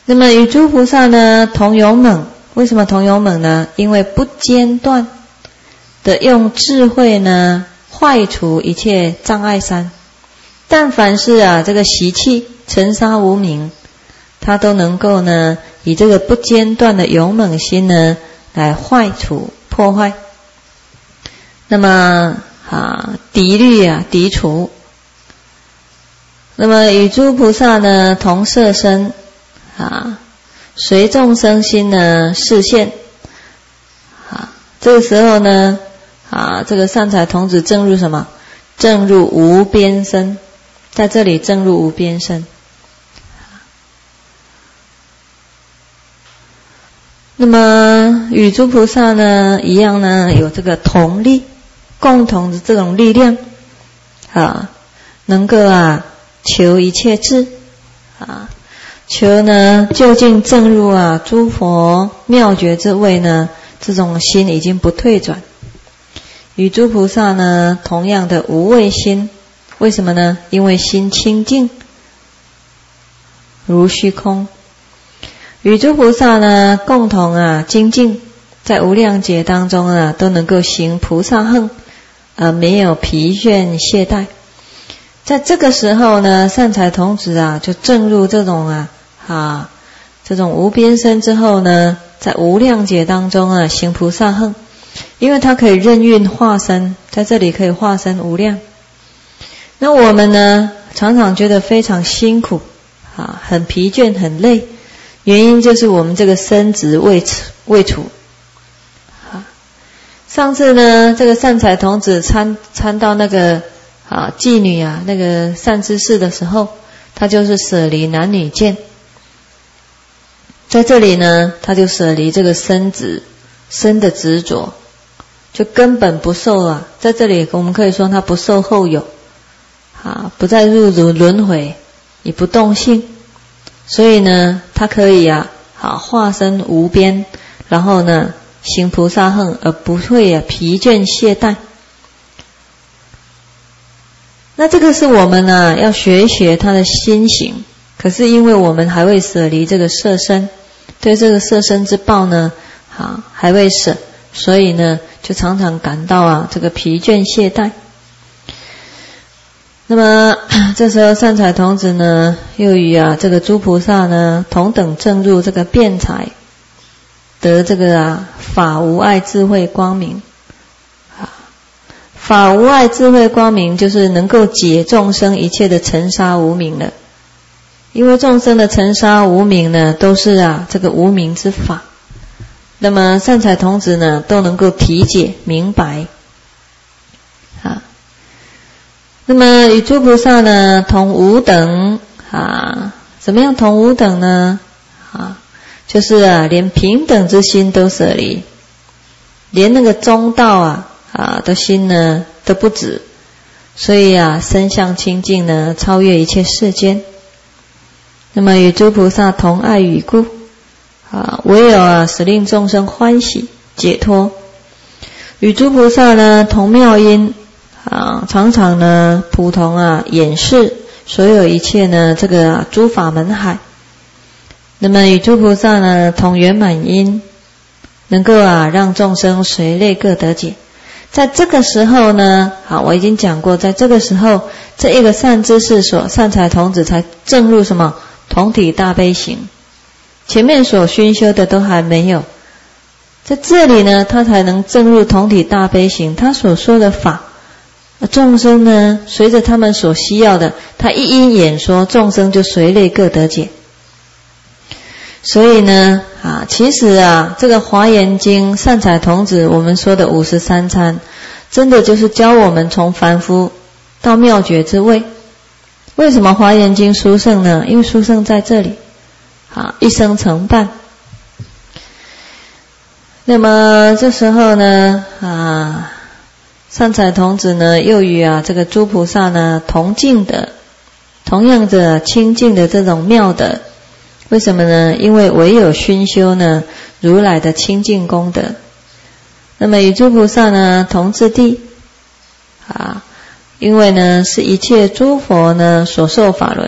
那么与诸菩萨呢同勇猛，为什么同勇猛呢？因为不间断的用智慧呢坏除一切障碍山，但凡是啊这个习气尘沙无明，他都能够呢以这个不间断的勇猛心呢来坏除破坏，那么啊敌虑啊涤除。那么与诸菩萨呢同摄身啊，随众生心呢示现啊，这个时候呢啊，这个善财童子证入什么？证入无边身，在这里证入无边身。那么与诸菩萨呢一样呢，有这个同力，共同的这种力量啊，能够啊求一切智啊，求呢究竟证入啊诸佛妙觉之位呢，这种心已经不退转。与诸菩萨呢同样的无畏心，为什么呢？因为心清净如虚空。与诸菩萨呢共同啊精进，在无量劫当中啊都能够行菩萨行，而没有疲倦懈怠。在这个时候呢，善财童子啊就证入这种啊啊这种无边身之后呢，在无量劫当中啊行菩萨行，因为它可以任运化身，在这里可以化身无量。那我们呢常常觉得非常辛苦啊，很疲倦很累，原因就是我们这个身执未未除。啊，上次呢这个善财童子参参到那个啊妓女啊那个善知识的时候，他就是舍离男女见。在这里呢他就舍离这个身执身的执着，就根本不受啊，在这里我们可以说他不受后有啊，不再入入轮回，也不动性，所以呢他可以啊好化身无边，然后呢行菩萨行，而不会啊疲倦懈怠。那这个是我们呢、啊、要学一学他的心行，可是因为我们还未舍离这个色身，对这个色身之报呢啊还未舍，所以呢就常常感到啊这个疲倦懈怠。那么这时候善财童子呢又与啊这个诸菩萨呢同等证入这个辩才，得这个啊法无碍智慧光明。法无碍智慧光明就是能够解众生一切的尘沙无明了，因为众生的尘沙无明呢都是啊这个无明之法，那么善财童子呢都能够体解明白啊。那么与诸菩萨呢同无等啊，怎么样同无等呢？啊，就是啊连平等之心都舍离，连那个中道啊啊的心呢都不止，所以啊身相清净呢超越一切世间。那么与诸菩萨同爱语故啊，唯有啊使令众生欢喜解脱。与诸菩萨呢同妙音啊，常常呢普同啊演示所有一切呢这个、啊、诸法门海。那么与诸菩萨呢同圆满音，能够啊让众生随类各得解。在这个时候呢，好，我已经讲过，在这个时候，这一个善知识所善财童子才证入什么同体大悲行，前面所熏修的都还没有，在这里呢，他才能证入同体大悲行。他所说的法，众生呢，随着他们所需要的，他一一演说，众生就随类各得解。所以呢啊，其实啊这个华严经善财童子我们说的五十三参，真的就是教我们从凡夫到妙觉之位。为什么华严经殊胜呢？因为殊胜在这里啊，一生承办。那么这时候呢啊，善财童子呢又与啊这个诸菩萨呢同境的，同样的清净的这种妙德。为什么呢？因为唯有熏修呢如来的清净功德。那么与诸菩萨呢同质地啊，因为呢是一切诸佛呢所受法轮，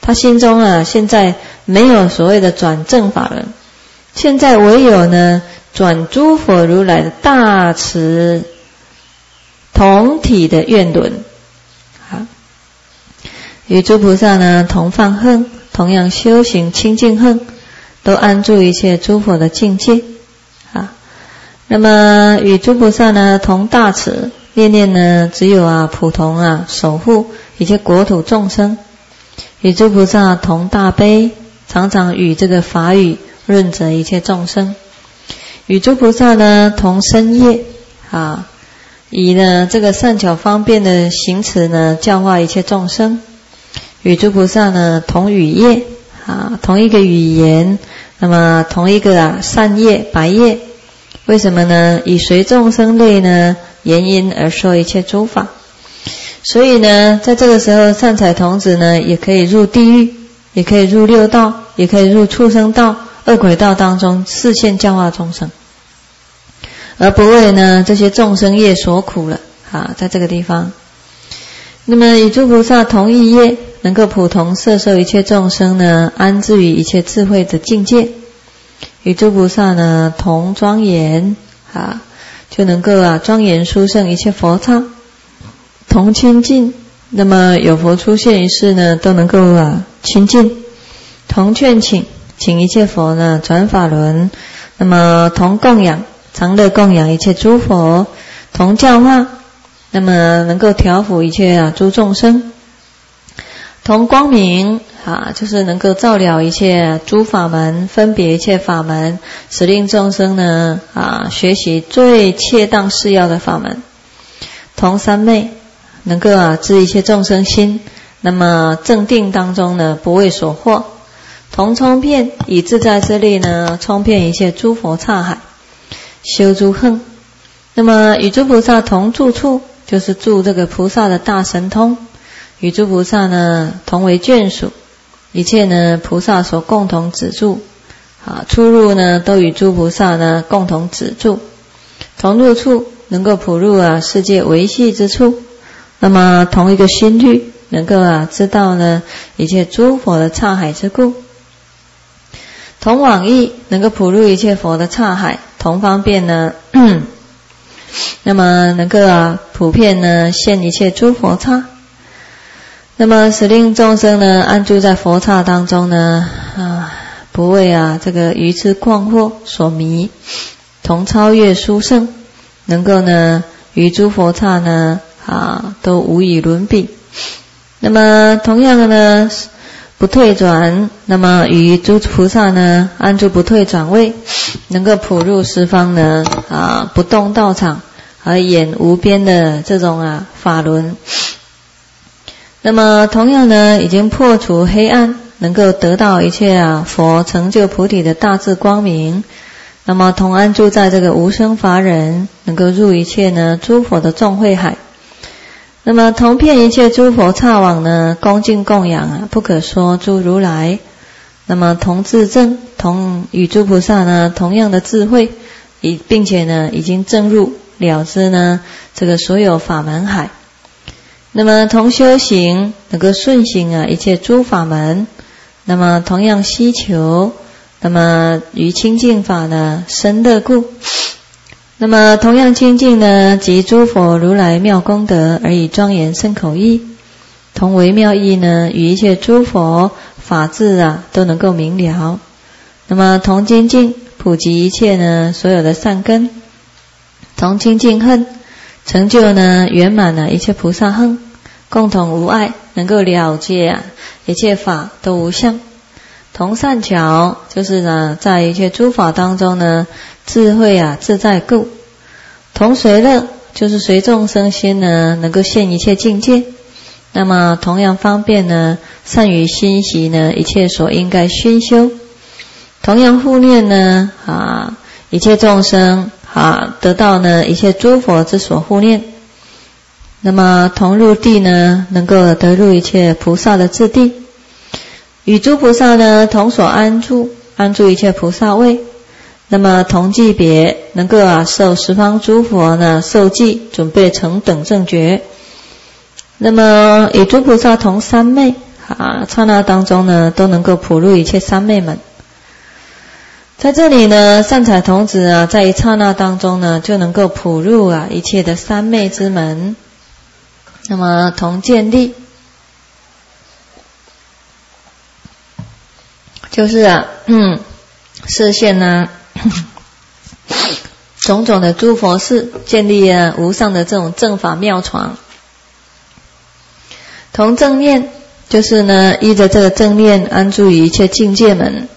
他心中啊现在没有所谓的转正法轮，现在唯有呢转诸佛如来的大慈同体的愿轮。好，与诸菩萨呢同放横，同样修行清净横，都安住一切诸佛的境界。啊，那么与诸菩萨呢同大慈，念念呢只有啊普通啊守护一切国土众生。与诸菩萨同大悲，常常与这个法语润泽一切众生。与诸菩萨呢同身业，啊，以呢这个善巧方便的行持呢教化一切众生。与诸菩萨呢同语业，啊，同一个语言，那么同一个啊善业白业。为什么呢？以随众生类呢言因而说一切诸法。所以呢在这个时候善财童子呢也可以入地狱，也可以入六道，也可以入畜生道、恶鬼道当中示现教化众生，而不为呢这些众生业所苦了啊，在这个地方。那么与诸菩萨同一业，能够普同摄受一切众生呢安置于一切智慧的境界。与诸菩萨呢同庄严，啊，就能够啊庄严殊胜一切佛刹，同亲近。那么有佛出现一事呢都能够啊亲近，同劝请，请一切佛呢转法轮。那么同供养，常乐供养一切诸佛，同教化，那么能够调伏一切啊诸众生。同光明，啊，就是能够照了一切诸法门，分别一切法门，使令众生呢啊学习最切当适要的法门。同三昧，能够啊知一切众生心，那么正定当中呢不为所惑。同冲遍，以自在之力呢冲遍一切诸佛刹海，修诸横。那么与诸菩萨同住处，就是住这个菩萨的大神通。与诸菩萨呢同为眷属，一切呢菩萨所共同止住，啊，出入呢都与诸菩萨呢共同止住。同入处，能够普入啊世界维系之处。那么同一个心律，能够啊知道呢一切诸佛的刹海之故。同往诣，能够普入一切佛的刹海。同方便呢那么能够啊普遍呢现一切诸佛刹。那么使令众生呢安住在佛刹当中呢啊不为啊这个愚痴诳惑所迷。同超越殊胜，能够呢于诸佛刹呢啊都无以伦比。那么同样的呢不退转，那么于诸菩萨呢安住不退转位，能够普入十方呢啊不动道场，而演无边的这种啊法轮。那么同样呢已经破除黑暗，能够得到一切啊佛成就菩提的大智光明。那么同安住在这个无生法忍，能够入一切呢诸佛的众慧海。那么同遍一切诸佛刹网呢恭敬供养啊不可说诸如来。那么同自证，同与诸菩萨呢同样的智慧，已并且呢已经证入了知呢这个所有法门海。那么同修行，能够顺行啊一切诸法门。那么同样希求，那么于清净法呢深乐故。那么同样清净呢即诸佛如来妙功德，而以庄严胜口义。同为妙义呢与一切诸佛法智啊都能够明了。那么同精进，普及一切呢所有的善根。同清净恨，成就呢圆满了一切菩萨恨。共同无碍，能够了解啊一切法都无相。同善巧，就是呢在一切诸法当中呢智慧啊自在故。同随乐，就是随众生心呢能够现一切境界。那么同样方便呢善于欣习呢一切所应该熏修。同样护念呢啊一切众生啊得到呢一切诸佛之所护念。那么同入地呢能够得入一切菩萨的智地。与诸菩萨呢同所安住，安住一切菩萨位。那么同级别，能够啊受十方诸佛呢受记，准备成等正觉。那么与诸菩萨同三昧啊，刹那当中呢，都能够普入一切三昧门。在这里呢，善财童子啊，在一刹那当中呢，就能够普入啊一切的三昧之门。那么同见力，就是啊，嗯，示现呢种种的诸佛事，建立啊无上的这种正法妙床。同正念，就是呢依着这个正念安住于一切境界门。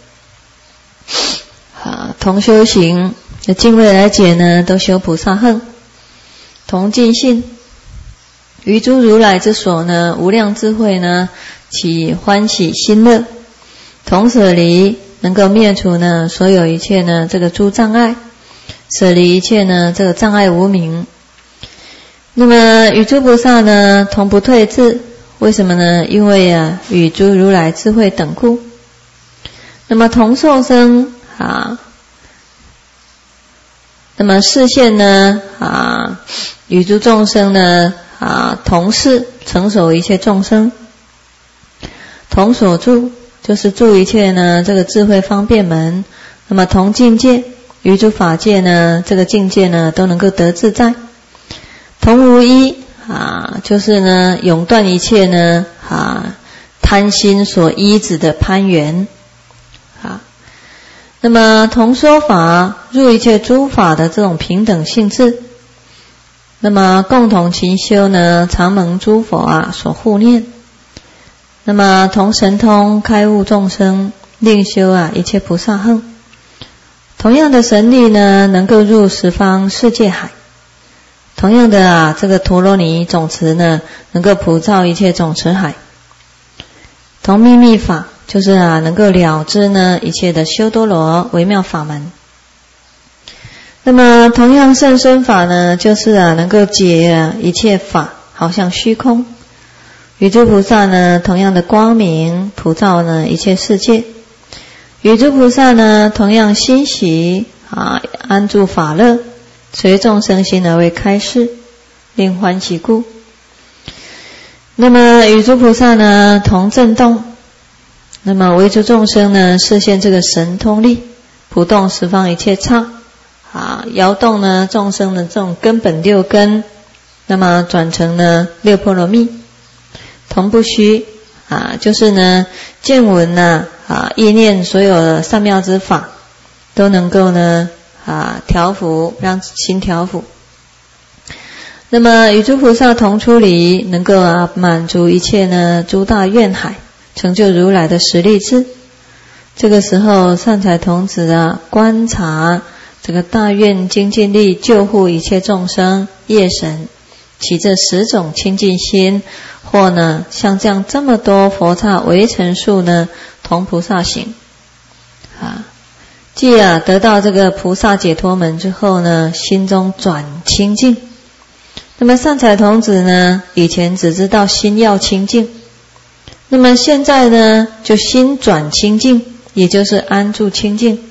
啊，同修行的敬畏来解呢，都修菩萨行。同尽信，于诸如来之所呢，无量智慧呢，起欢喜心乐。同舍离，能够灭除呢所有一切呢这个诸障碍，舍离一切呢这个障碍无明。那么与诸菩萨呢同不退志，为什么呢？因为啊与诸如来智慧等故。那么同受生啊，那么示现呢啊与诸众生呢啊同事成守一切众生。同所住，就是住一切呢这个智慧方便门。那么同境界，于诸法界呢这个境界呢都能够得自在。同无依啊，就是呢永断一切呢啊贪心所依止的攀缘啊。那么同说法，入一切诸法的这种平等性质。那么共同勤修呢常蒙诸佛啊所护念。那么同神通开悟众生，令修啊一切菩萨行。同样的神力呢，能够入十方世界海。同样的啊，这个陀罗尼总持呢，能够普照一切总持海。同秘密法，就是啊，能够了知呢一切的修多罗微妙法门。那么同样甚深法呢，就是啊，能够解啊一切法，好像虚空。与诸菩萨呢，同样的光明普照呢一切世界。与诸菩萨呢，同样欣喜啊，安住法乐。随众生心而为开示，令欢喜故。那么与诸菩萨呢同震动，那么为诸众生呢示现这个神通力，普动十方一切刹啊，摇动呢众生的这种根本六根，那么转成呢六波罗蜜。同不虚啊，就是呢见闻呢啊意念所有的善妙之法，都能够呢啊，调伏，让心调伏。那么与诸菩萨同出离，能够啊满足一切呢诸大愿海，成就如来的实力智。这个时候，善财童子啊，观察这个大愿精进力，救护一切众生，业神起这十种清净心，或呢像这样这么多佛刹围城数呢，同菩萨行啊。既啊得到这个菩萨解脱门之后呢，心中转清净。那么善财童子呢，以前只知道心要清净，那么现在呢，就心转清净，也就是安住清净。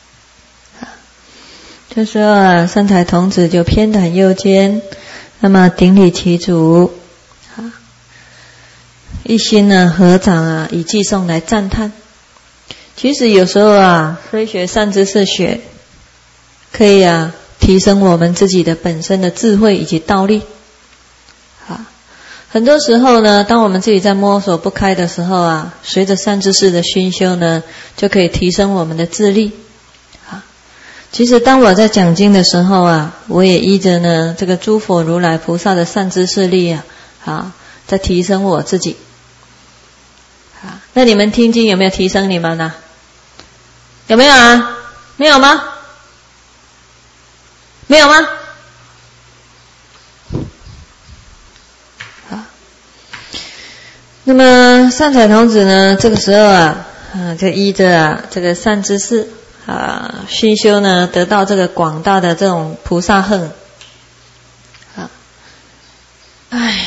就说啊，善财童子就偏袒右肩，那么顶礼其足，啊，一心呢合掌啊，以偈颂来赞叹。其实有时候啊，虽学善知识学，可以啊提升我们自己的本身的智慧以及道力。啊，很多时候呢，当我们自己在摸索不开的时候啊，随着善知识的熏修呢，就可以提升我们的智力。啊，其实当我在讲经的时候啊，我也依着呢这个诸佛如来菩萨的善知识力啊，啊，在提升我自己。啊，那你们听经有没有提升你们呢？有没有啊？没有吗？没有吗？好，那么善财童子呢，这个时候啊，啊，就依着啊这个善知识啊熏修呢，得到这个广大的这种菩萨行。啊，哎。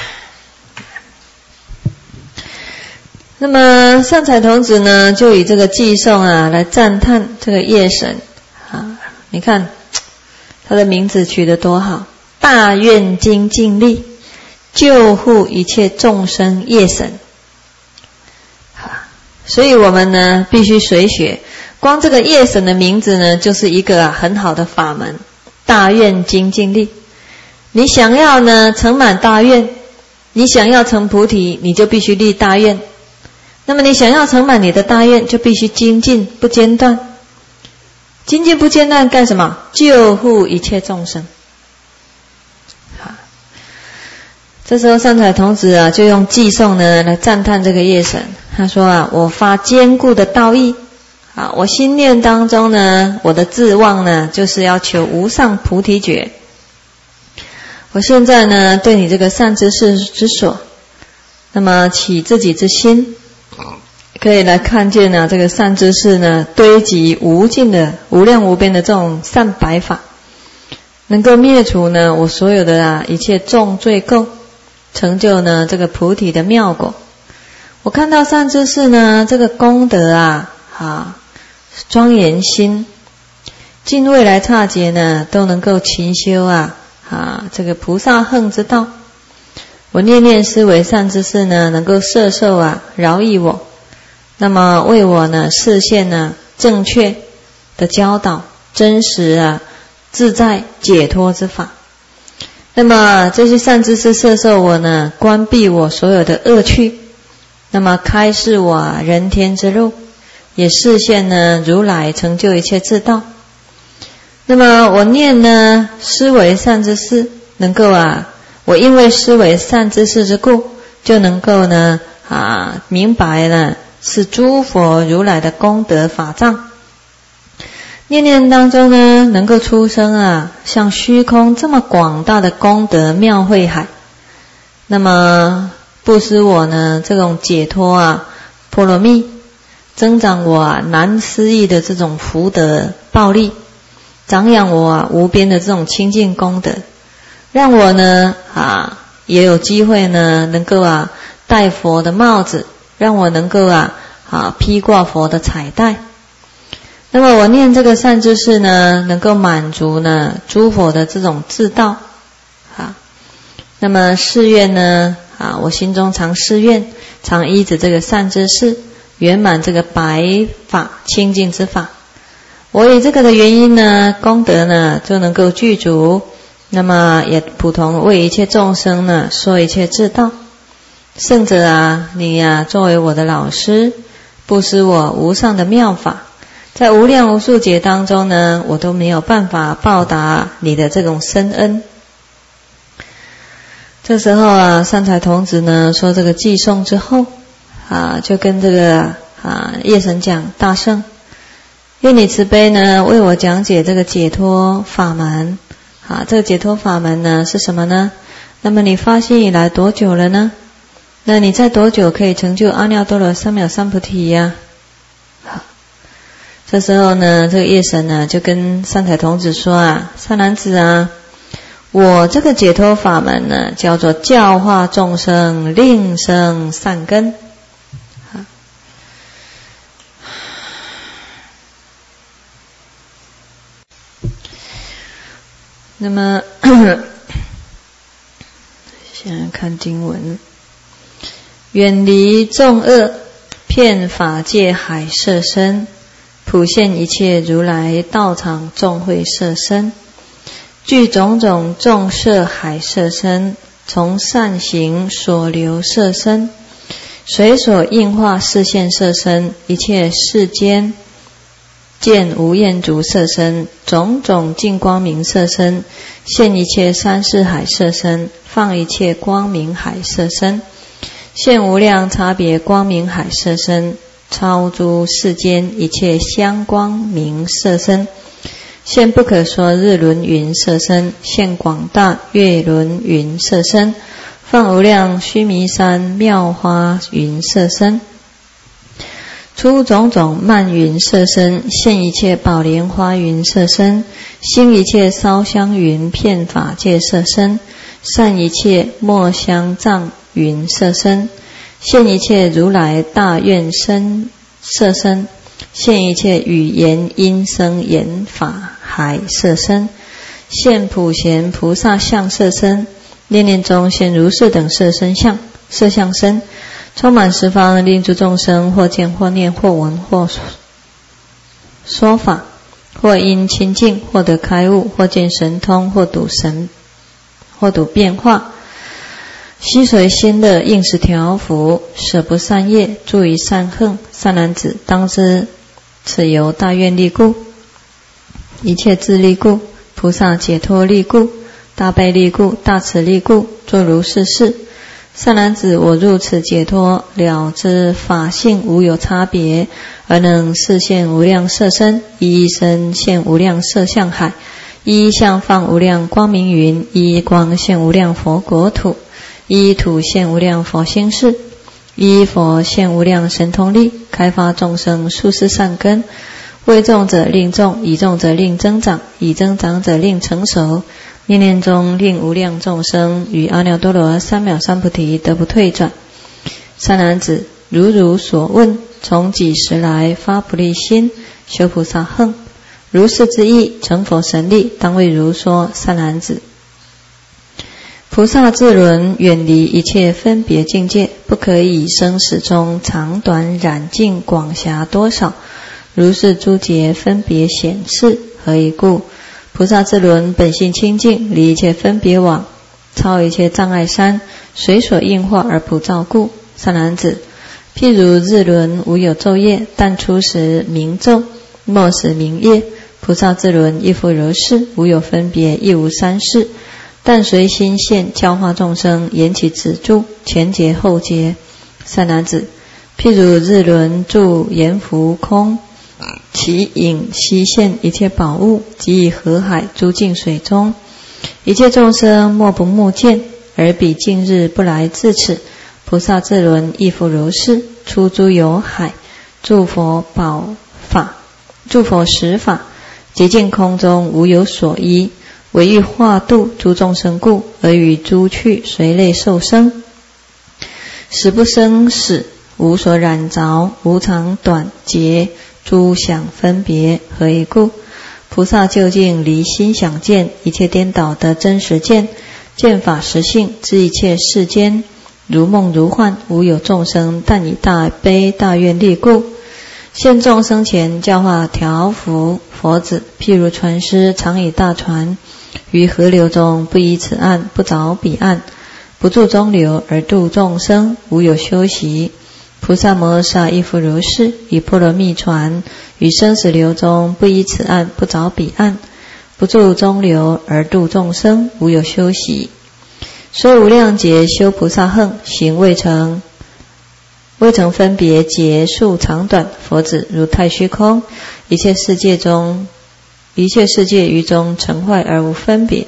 那么善财童子呢，就以这个偈颂啊来赞叹这个业神啊，你看他的名字取得多好，大愿精进力，救护一切众生业神所以我们呢必须随学。光这个业神的名字呢，就是一个、啊、很好的法门，大愿精进力。你想要呢成满大愿，你想要成菩提，你就必须立大愿。那么你想要成满你的大愿，就必须精进不间断。精进不间断干什么？救护一切众生。好，这时候善财童子啊，就用偈颂呢来赞叹这个业神。他说啊，我发坚固的道义啊，我心念当中呢，我的志望呢，就是要求无上菩提觉。我现在呢，对你这个善知识之所，那么起自己之心，可以来看见呢，这个善知识呢，堆积无尽的、无量无边的这种善白法，能够灭除呢我所有的啊一切重罪垢，成就呢这个菩提的妙果。我看到善知识呢，这个功德啊，啊，庄严心，尽未来刹劫呢，都能够勤修啊，啊，这个菩萨行之道。我念念思维善知识呢，能够摄受啊，饶益我，那么为我呢，示现呢正确的教导，真实啊，自在解脱之法。那么这些善知识摄受我呢，关闭我所有的恶趣。那么开示我、啊、人天之路，也示现呢如来成就一切之道。那么我念呢思维善知识，能够啊，我因为思维善知识之故，就能够呢啊明白了是诸佛如来的功德法藏。念念当中呢，能够出生啊，像虚空这么广大的功德妙慧海。那么布施我呢这种解脱啊波罗蜜，增长我啊难思议的这种福德报力，长养我啊无边的这种清净功德，让我呢啊也有机会呢能够啊戴佛的帽子，让我能够啊啊披挂佛的彩带。那么我念这个善知识呢，能够满足呢诸佛的这种自道啊。那么誓愿呢啊，我心中常誓愿，常依着这个善知识圆满这个白法清净之法。我以这个的原因呢，功德呢就能够具足，那么也普通为一切众生呢说一切智道。圣者啊，你呀、啊、作为我的老师，布施我无上的妙法，在无量无数劫当中呢，我都没有办法报答你的这种深恩。这时候啊，善财童子呢说这个偈颂之后啊，就跟这个啊业神讲：大圣，愿你慈悲呢为我讲解这个解脱法门啊。这个解脱法门呢是什么呢？那么你发心以来多久了呢？那你在多久可以成就阿耨多罗三藐三菩提呀、啊？好，这时候呢，这个业神呢就跟善财童子说啊：善男子啊，我这个解脱法门呢，叫做教化众生，令生善根。那么，现在看经文：远离众恶，遍法界海摄身，普现一切如来道场众会摄身。具种种众摄海摄身，从善行所流摄身，随所应化示现摄身，一切世间见无厌足摄身，种种净光明摄身，现一切三世海摄身，放一切光明海摄身，现无量差别光明海摄身，超诸世间一切香光明摄身，现不可说日轮云摄身，现广大月轮云摄身，放无量须弥山妙花云摄身，出种种漫云摄身，现一切宝莲花云摄身，兴一切烧香云遍法界摄身，散一切墨香藏云摄身，现一切如来大愿身摄身，现一切语言音声言法海摄身，现普贤菩萨相摄身，念念中现如是等摄身相摄相身， 充满十方，令诸众生或见或念或闻或说法，或因清净获得开悟，或见神通，或睹神，或睹变化。悉随心乐，应时调伏，舍不善业，住于善行。善男子，当知此由大愿力故，一切智力故，菩萨解脱力故，大悲力故，大慈力故，作如是事。善男子，我入此解脱了知法性无有差别，而能示现无量色身，一一身现无量色相海，一一相放无量光明云，一一光现无量佛国土，一一土现无量佛心事，一一佛现无量神通力，开发众生殊世善根。为众者令众，以众者令增长，以增长者令成熟。念念中令无量众生与阿耨多罗三藐三菩提得不退转。善男子，如汝所问，从几时来发菩提心，修菩萨行？如是之意，成佛神力，当为如说。善男子，菩萨智轮远离一切分别境界，不可以生死中长短染净广狭多少，如是诸劫分别显示。何以故？菩萨智轮本性清净，离一切分别网，超一切障碍山，随所应化而普照故。善男子，譬如日轮无有昼夜，但初时明昼，末时明夜。菩萨智轮亦复如是，无有分别，亦无三世，但随心现教化众生，言其止住，前劫后劫。善男子，譬如日轮住阎浮空，其影悉现一切宝物，即以河海诸净水中，一切众生莫不目见，而彼近日不来至此。菩萨智轮亦复如是，出诸有海，诸佛宝法，诸佛实法，极尽空中无有所依，唯欲化度诸众生故，而与诸趣随类受生，实不生死，无所染着，无长短劫，诸想分别。何以故？菩萨究竟离心想见，一切颠倒的真实见，见法实性，知一切世间如梦如幻，无有众生，但以大悲大愿力故，现众生前教化调伏。佛子，譬如船师常以大船于河流中，不依此岸，不着彼岸，不住中流，而度众生，无有休息。菩萨摩诃萨亦复如是，以波罗蜜船于生死流中，不依此岸，不着彼岸，不住中流，而度众生，无有休息。虽无量劫修菩萨行，行未成，未曾分别劫数长短。佛子，如太虚空，一切世界中，一切世界于中成坏而无分别。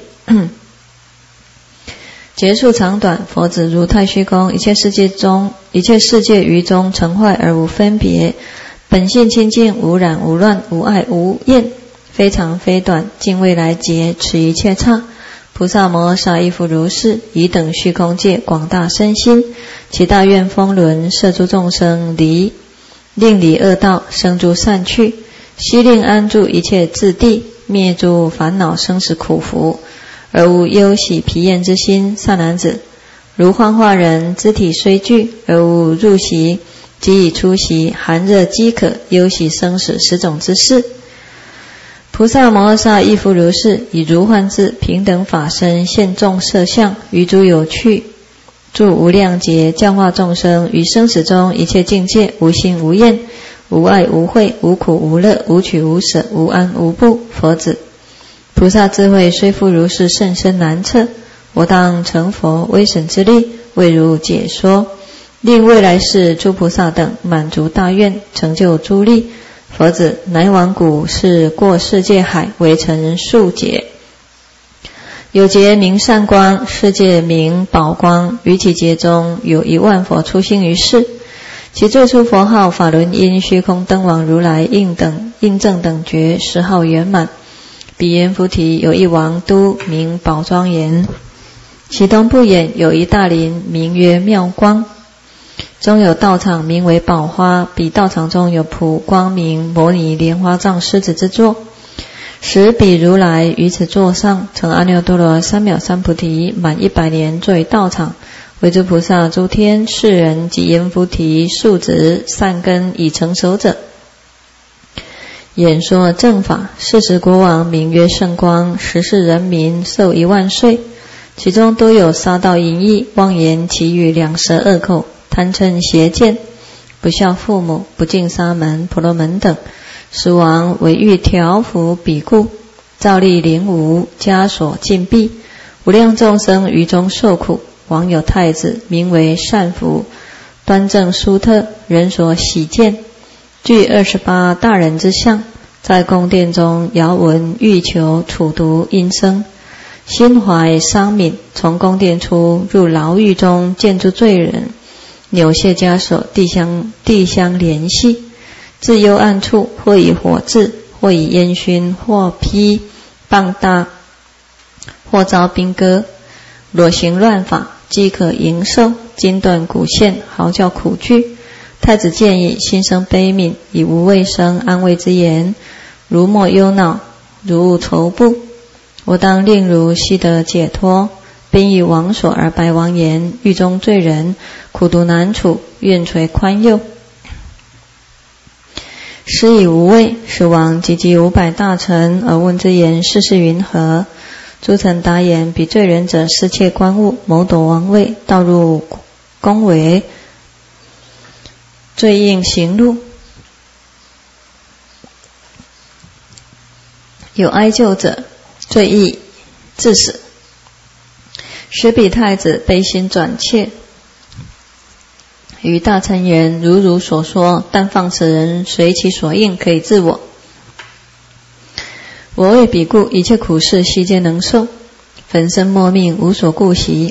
劫数长短，佛子，如太虚空，一切世界中，一切世界于中成坏而无分别。本性清净，无染无乱，无爱无厌，非长非短，尽未来劫，此一切刹。菩萨摩诃萨亦复如是，以等虚空界广大身心，其大愿风轮，摄诸众生离，令离恶道，生诸善趣，悉令安住一切智地，灭诸烦恼生死苦福，而无忧喜疲厌之心。善男子，如幻化人，肢体虽具，而无入息，即以出息，寒热饥渴，忧喜生死十种之事。菩萨摩诃萨亦复如是，以如幻智平等法身，现众色相，于诸有趣，住无量劫，教化众生于生死中一切境界，无心无厌，无爱无慧，无苦无乐，无取无舍，无安无怖。佛子，菩萨智慧虽复如是，甚深难测。我当成佛威神之力，为汝解说，令未来世诸菩萨等满足大愿，成就诸力。佛子，乃往古是过世界海，为成数劫。有劫名善光，世界名宝光，于其劫中有一万佛出兴于世，其最初佛号法轮音虚空灯王如来应等应正等觉，十号圆满。彼阎浮提有一王都，名宝庄严，其东部眼有一大林，名曰妙光，中有道场，名为宝花。彼道场中有普光明摩尼莲花藏狮子之座，使彼如来于此座上成阿耨多罗三藐三菩提，满一百年，作为道场， 为诸菩萨、诸天、世人及阎浮提、树直、善根已成熟者，演说正法。是时国王名曰圣光，十世人民寿一万岁，其中都有杀盗淫逸、妄言绮语、两舌恶口、贪嗔邪见、不孝父母、不敬沙门、婆罗门等。时王为欲调伏彼故，照例灵无枷锁禁闭，无量众生于中受苦。王有太子，名为善福，端正殊特，人所喜见，具二十八大人之相，在宫殿中遥闻欲求处毒音声，心怀伤悯，从宫殿出，入牢狱中，见诸罪人，扭卸枷锁，地相地相联系，至幽暗处，或以火炙，或以烟熏，或披棒大，或遭兵戈，裸行乱法，饥渴淫兽，筋断骨线，嚎叫苦惧。太子见已，心生悲悯，以无畏生安慰之言，如莫忧恼，如无愁怖。我当令如悉得解脱。并以王所而白王言：狱中罪人苦毒难处，愿垂宽宥。施以无畏。时王集集五百大臣而问之言：世事云何？诸臣答言：彼罪人者，失窃官物，谋夺王位，盗入宫闱，罪应刑戮。有哀救者，罪亦致死。时彼太子悲心转切，与大臣言：如汝所说，但放此人随其所应，可以治我。我为彼故，一切苦事悉皆能受，粉身没命，无所顾惜。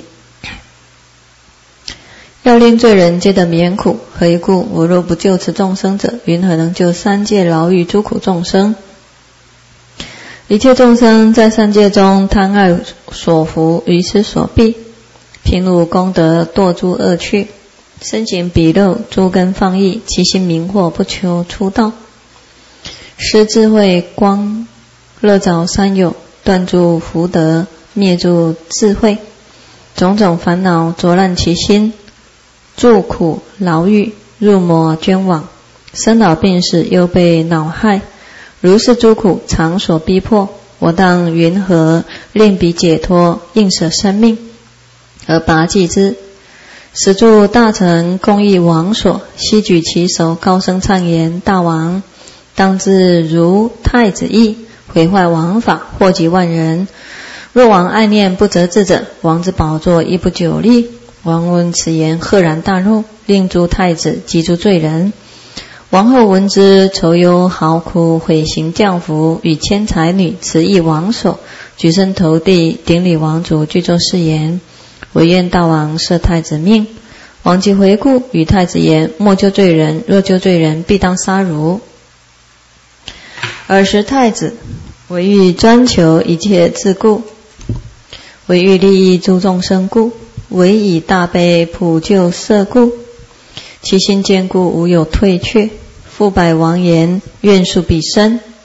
要令罪人皆得免苦，何以故？我若不救此众生者，云何能救三界牢狱诸苦众生？一切众生在三界中贪爱所缚，于此所蔽，贫辱功德堕诸恶趣，身形鄙陋，诸根放逸，其心迷惑，不求出道。施智慧光，乐早三有，断诸福德，灭诸智慧，种种烦恼浊烂其心，住苦牢狱，入魔捐网，生老病死，又被恼害。如是诸苦常所逼迫，我当云何令彼解脱，应舍生命而拔济之？使诸大臣共议王所，悉举其手，高声唱言：大王，当知如太子意，毁坏王法，祸及万人。若王爱念不责治者，王之宝座亦不久立。王闻此言，赫然大怒，令诸太子及诸罪人。王后闻之，愁忧嚎哭，悔行降伏，与千才女辞诣王所，举身投地，顶礼王主，具作誓言：唯愿大王赦太子命。王即回顾，与太子言：莫救罪人，若救罪人，必当杀汝。尔时太子唯欲专求一切自故，唯欲利益诸众生故，唯以大悲普救色故，其心坚固，无有退却。复拜王言：愿恕彼身。